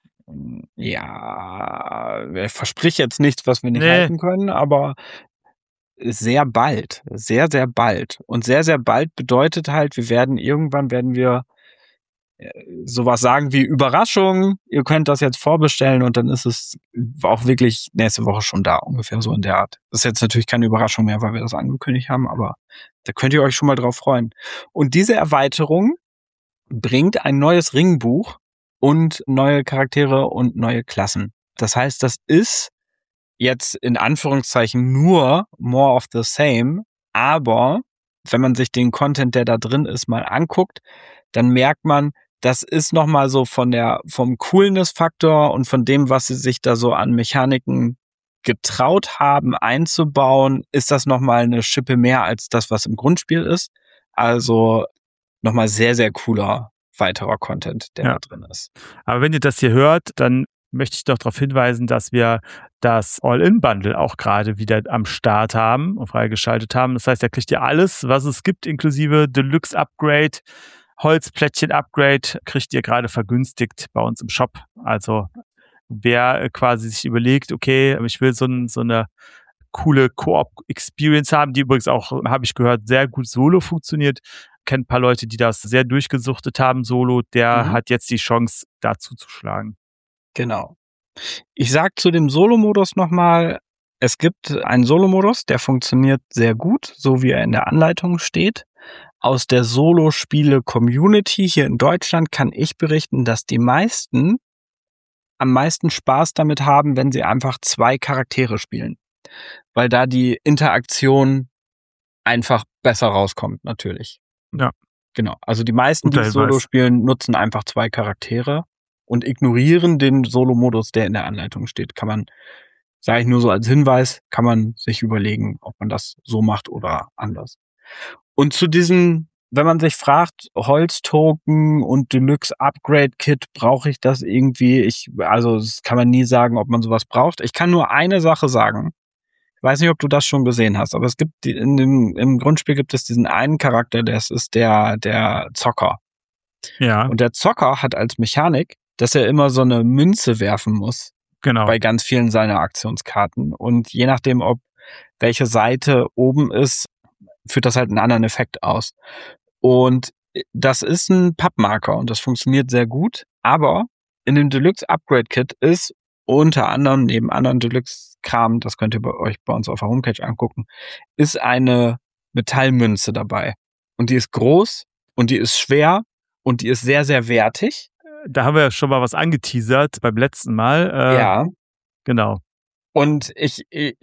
B: Ja, ich versprich jetzt nichts, was wir nicht halten können, aber sehr bald. Sehr, sehr bald. Und sehr, sehr bald bedeutet halt, irgendwann werden wir sowas sagen wie Überraschung, ihr könnt das jetzt vorbestellen und dann ist es auch wirklich nächste Woche schon da, ungefähr so in der Art. Das ist jetzt natürlich keine Überraschung mehr, weil wir das angekündigt haben, aber da könnt ihr euch schon mal drauf freuen. Und diese Erweiterung bringt ein neues Ringbuch und neue Charaktere und neue Klassen. Das heißt, das ist jetzt in Anführungszeichen nur more of the same, aber wenn man sich den Content, der da drin ist, mal anguckt, dann merkt man, das ist nochmal so vom Coolness-Faktor und von dem, was sie sich da so an Mechaniken getraut haben einzubauen, ist das nochmal eine Schippe mehr als das, was im Grundspiel ist. Also nochmal sehr, sehr cooler weiterer Content, der da drin ist.
D: Aber wenn ihr das hier hört, dann möchte ich doch darauf hinweisen, dass wir das All-In-Bundle auch gerade wieder am Start haben und freigeschaltet haben. Das heißt, da kriegt ihr alles, was es gibt, inklusive Deluxe-Upgrade, Holzplättchen-Upgrade, kriegt ihr gerade vergünstigt bei uns im Shop. Also wer quasi sich überlegt, okay, ich will so eine coole Koop-Experience haben, die übrigens auch, habe ich gehört, sehr gut solo funktioniert. Kennt ein paar Leute, die das sehr durchgesuchtet haben, solo. Der hat jetzt die Chance, dazu zu schlagen.
B: Genau. Ich sag zu dem Solo-Modus nochmal, es gibt einen Solo-Modus, der funktioniert sehr gut, so wie er in der Anleitung steht. Aus der Solo-Spiele-Community hier in Deutschland kann ich berichten, dass die meisten am meisten Spaß damit haben, wenn sie einfach 2 Charaktere spielen. Weil da die Interaktion einfach besser rauskommt, natürlich.
D: Ja.
B: Genau. Also die meisten, die Solo spielen, nutzen einfach 2 Charaktere und ignorieren den Solo-Modus, der in der Anleitung steht. Kann man, sage ich nur so als Hinweis, kann man sich überlegen, ob man das so macht oder anders. Und zu diesen, wenn man sich fragt, Holztoken und Deluxe Upgrade Kit, brauche ich das irgendwie? Also das kann man nie sagen, ob man sowas braucht. Ich kann nur eine Sache sagen. Ich weiß nicht, ob du das schon gesehen hast, aber es gibt im Grundspiel gibt es diesen einen Charakter, das ist der Zocker.
D: Ja.
B: Und der Zocker hat als Mechanik, dass er immer so eine Münze werfen muss.
D: Genau.
B: Bei ganz vielen seiner Aktionskarten. Und je nachdem, ob welche Seite oben ist, führt das halt einen anderen Effekt aus. Und das ist ein Pappmarker und das funktioniert sehr gut. Aber in dem Deluxe Upgrade Kit ist unter anderem, neben anderen Deluxe-Kram, das könnt ihr euch bei uns auf der Homepage angucken, ist eine Metallmünze dabei. Und die ist groß und die ist schwer und die ist sehr, sehr wertig.
D: Da haben wir ja schon mal was angeteasert beim letzten Mal.
B: Ja.
D: Genau.
B: Und ich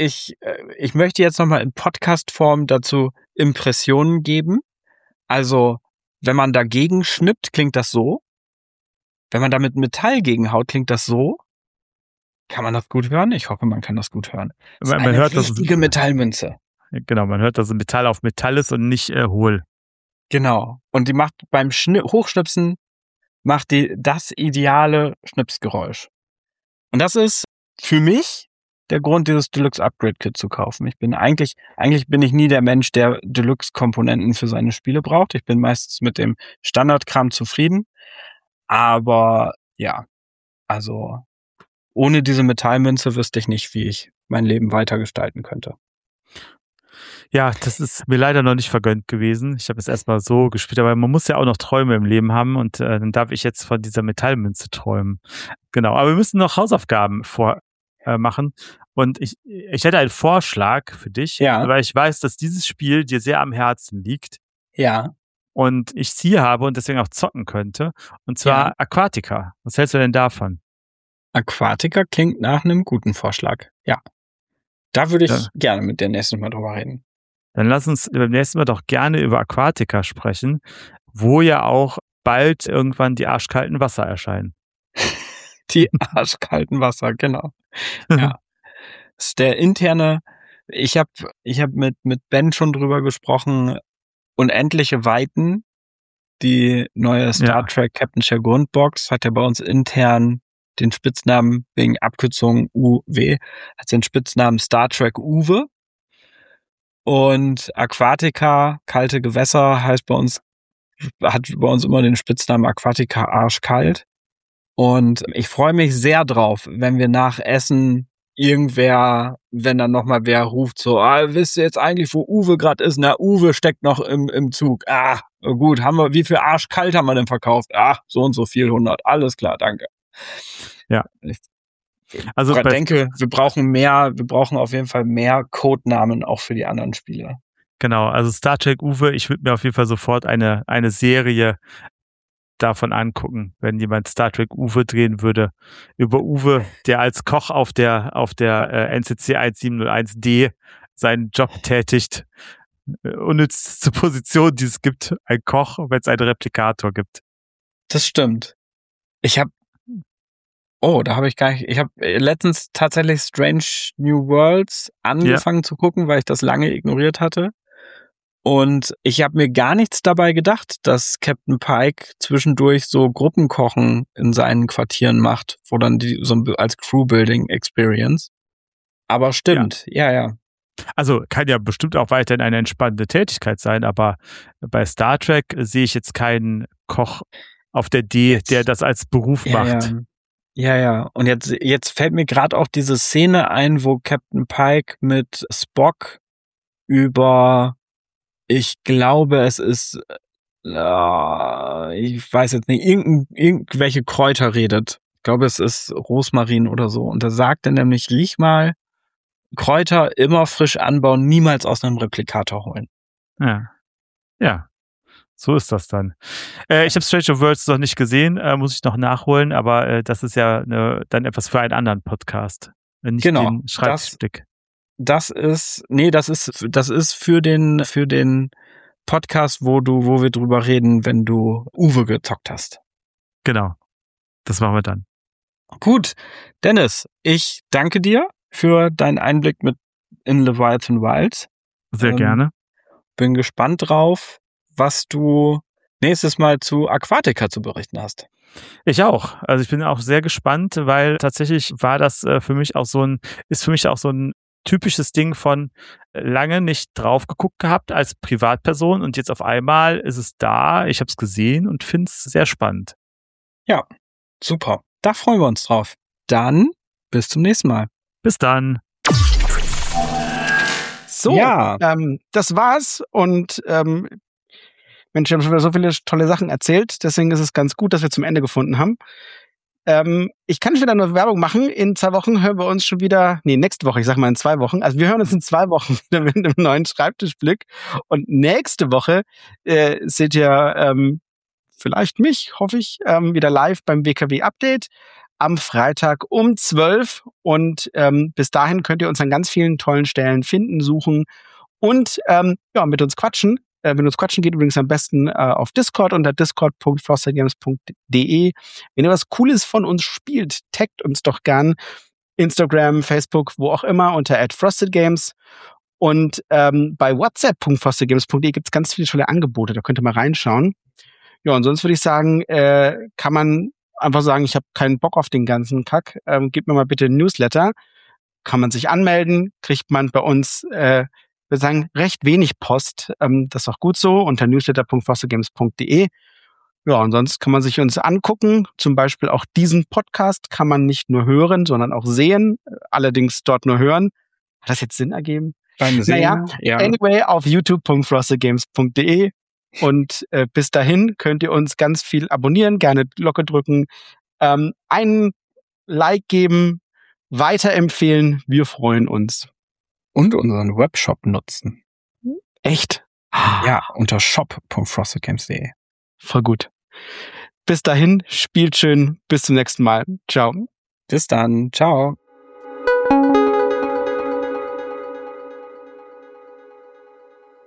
B: möchte jetzt nochmal in Podcast-Form dazu Impressionen geben. Also, wenn man dagegen schnippt, klingt das so. Wenn man da mit Metall gegenhaut, klingt das so. Kann man das gut hören? Ich hoffe, man kann das gut hören.
D: Man hört,
B: richtige Metallmünze.
D: Genau, man hört, dass es Metall auf Metall ist und nicht hohl.
B: Genau. Und die macht beim Hochschnipsen macht die das ideale Schnipsgeräusch. Und das ist für mich der Grund, dieses Deluxe Upgrade Kit zu kaufen. Eigentlich bin ich nie der Mensch, der Deluxe Komponenten für seine Spiele braucht. Ich bin meistens mit dem Standardkram zufrieden. Aber ja, also ohne diese Metallmünze wüsste ich nicht, wie ich mein Leben weiter gestalten könnte.
D: Ja, das ist mir leider noch nicht vergönnt gewesen. Ich habe es erstmal so gespielt, aber man muss ja auch noch Träume im Leben haben und dann darf ich jetzt von dieser Metallmünze träumen. Genau, aber wir müssen noch Hausaufgaben machen. Und ich hätte einen Vorschlag für dich, weil ich weiß, dass dieses Spiel dir sehr am Herzen liegt.
B: Ja.
D: Und ich es hier habe und deswegen auch zocken könnte. Und zwar Aquatica. Was hältst du denn davon?
B: Aquatica klingt nach einem guten Vorschlag. Ja. Da würde ich gerne mit dir nächstes Mal drüber reden.
D: Dann lass uns beim nächsten Mal doch gerne über Aquatica sprechen, wo ja auch bald irgendwann die arschkalten Wasser erscheinen.
B: Die arschkalten Wasser, genau. Ja. Das ist der interne, ich hab mit Ben schon drüber gesprochen, Unendliche Weiten, die neue Star Trek Captain Chirrut Box hat ja bei uns intern den Spitznamen, wegen Abkürzung UW, hat den Spitznamen Star Trek Uwe. Und Aquatica, kalte Gewässer, hat bei uns immer den Spitznamen Aquatica arschkalt. Und ich freue mich sehr drauf, wenn wir nach Essen irgendwer, wenn dann nochmal wer ruft, so, wisst ihr jetzt eigentlich, wo Uwe gerade ist? Na, Uwe steckt noch im Zug. Gut, wie viel arschkalt haben wir denn verkauft? So und so viel 100. Alles klar, danke.
D: Ja.
B: Also ich denke, wir brauchen auf jeden Fall mehr Codenamen auch für die anderen Spiele.
D: Genau, also Star Trek Uwe, ich würde mir auf jeden Fall sofort eine Serie davon angucken, wenn jemand Star Trek Uwe drehen würde. Über Uwe, der als Koch auf der NCC 1701D seinen Job tätigt. Unnützste Position, die es gibt, ein Koch, wenn es einen Replikator gibt.
B: Das stimmt. Ich habe letztens tatsächlich Strange New Worlds angefangen zu gucken, weil ich das lange ignoriert hatte. Und ich habe mir gar nichts dabei gedacht, dass Captain Pike zwischendurch so Gruppenkochen in seinen Quartieren macht, wo dann die so als Crew-Building-Experience. Aber stimmt, ja.
D: Also kann ja bestimmt auch weiterhin eine entspannende Tätigkeit sein, aber bei Star Trek sehe ich jetzt keinen Koch auf der D, der das als Beruf macht.
B: Ja. Und jetzt fällt mir gerade auch diese Szene ein, wo Captain Pike mit Spock über, ich glaube, es ist, ich weiß jetzt nicht, irgendwelche Kräuter redet. Ich glaube, es ist Rosmarin oder so. Und da sagt er nämlich, riech mal, Kräuter immer frisch anbauen, niemals aus einem Replikator holen.
D: Ja. So ist das dann. Ich habe Strange Worlds noch nicht gesehen, muss ich noch nachholen, aber das ist ja dann etwas für einen anderen Podcast. Nicht den Schreibtischblick.
B: Das ist für den Podcast, wo wir drüber reden, wenn du Uwe gezockt hast.
D: Genau. Das machen wir dann.
B: Gut. Dennis, ich danke dir für deinen Einblick in Leviathan Wilds.
D: Sehr gerne.
B: Bin gespannt drauf, was du nächstes Mal zu Aquatica zu berichten hast.
D: Ich auch. Also ich bin auch sehr gespannt, weil tatsächlich war das für mich auch so ein typisches Ding von lange nicht drauf geguckt gehabt als Privatperson und jetzt auf einmal ist es da. Ich habe es gesehen und finde es sehr spannend.
B: Ja, super. Da freuen wir uns drauf. Dann bis zum nächsten Mal.
D: Bis dann.
A: So, das war's und Mensch, wir haben schon wieder so viele tolle Sachen erzählt, deswegen ist es ganz gut, dass wir zum Ende gefunden haben. Ich kann wieder nur Werbung machen. In 2 Wochen hören wir uns schon wieder, nächste Woche, ich sag mal in 2 Wochen. Also wir hören uns in 2 Wochen wieder mit einem neuen Schreibtischblick. Und nächste Woche seht ihr vielleicht mich, hoffe ich, wieder live beim WKW-Update am Freitag um 12. Und bis dahin könnt ihr uns an ganz vielen tollen Stellen finden, suchen und mit uns quatschen. Wenn uns quatschen geht, übrigens am besten auf Discord unter discord.frostedgames.de. Wenn ihr was Cooles von uns spielt, taggt uns doch gern. Instagram, Facebook, wo auch immer, unter @frostedgames. Und bei whatsapp.frostedgames.de gibt es ganz viele tolle Angebote. Da könnt ihr mal reinschauen. Ja, und sonst würde ich sagen, kann man einfach sagen, ich habe keinen Bock auf den ganzen Kack. Gebt mir mal bitte ein Newsletter. Kann man sich anmelden, kriegt man bei uns wir sagen, recht wenig Post. Das ist auch gut so, unter newsletter.frostedgames.de. Ja, und sonst kann man sich uns angucken. Zum Beispiel auch diesen Podcast kann man nicht nur hören, sondern auch sehen. Allerdings dort nur hören. Hat das jetzt Sinn ergeben?
B: Ja.
A: Anyway, auf youtube.frostedgames.de. Und bis dahin könnt ihr uns ganz viel abonnieren, gerne Glocke drücken, einen Like geben, weiterempfehlen. Wir freuen uns.
B: Und unseren Webshop nutzen.
A: Echt?
B: Ja, unter shop.frostedgames.de.
A: Voll gut. Bis dahin, spielt schön. Bis zum nächsten Mal. Ciao.
B: Bis dann. Ciao.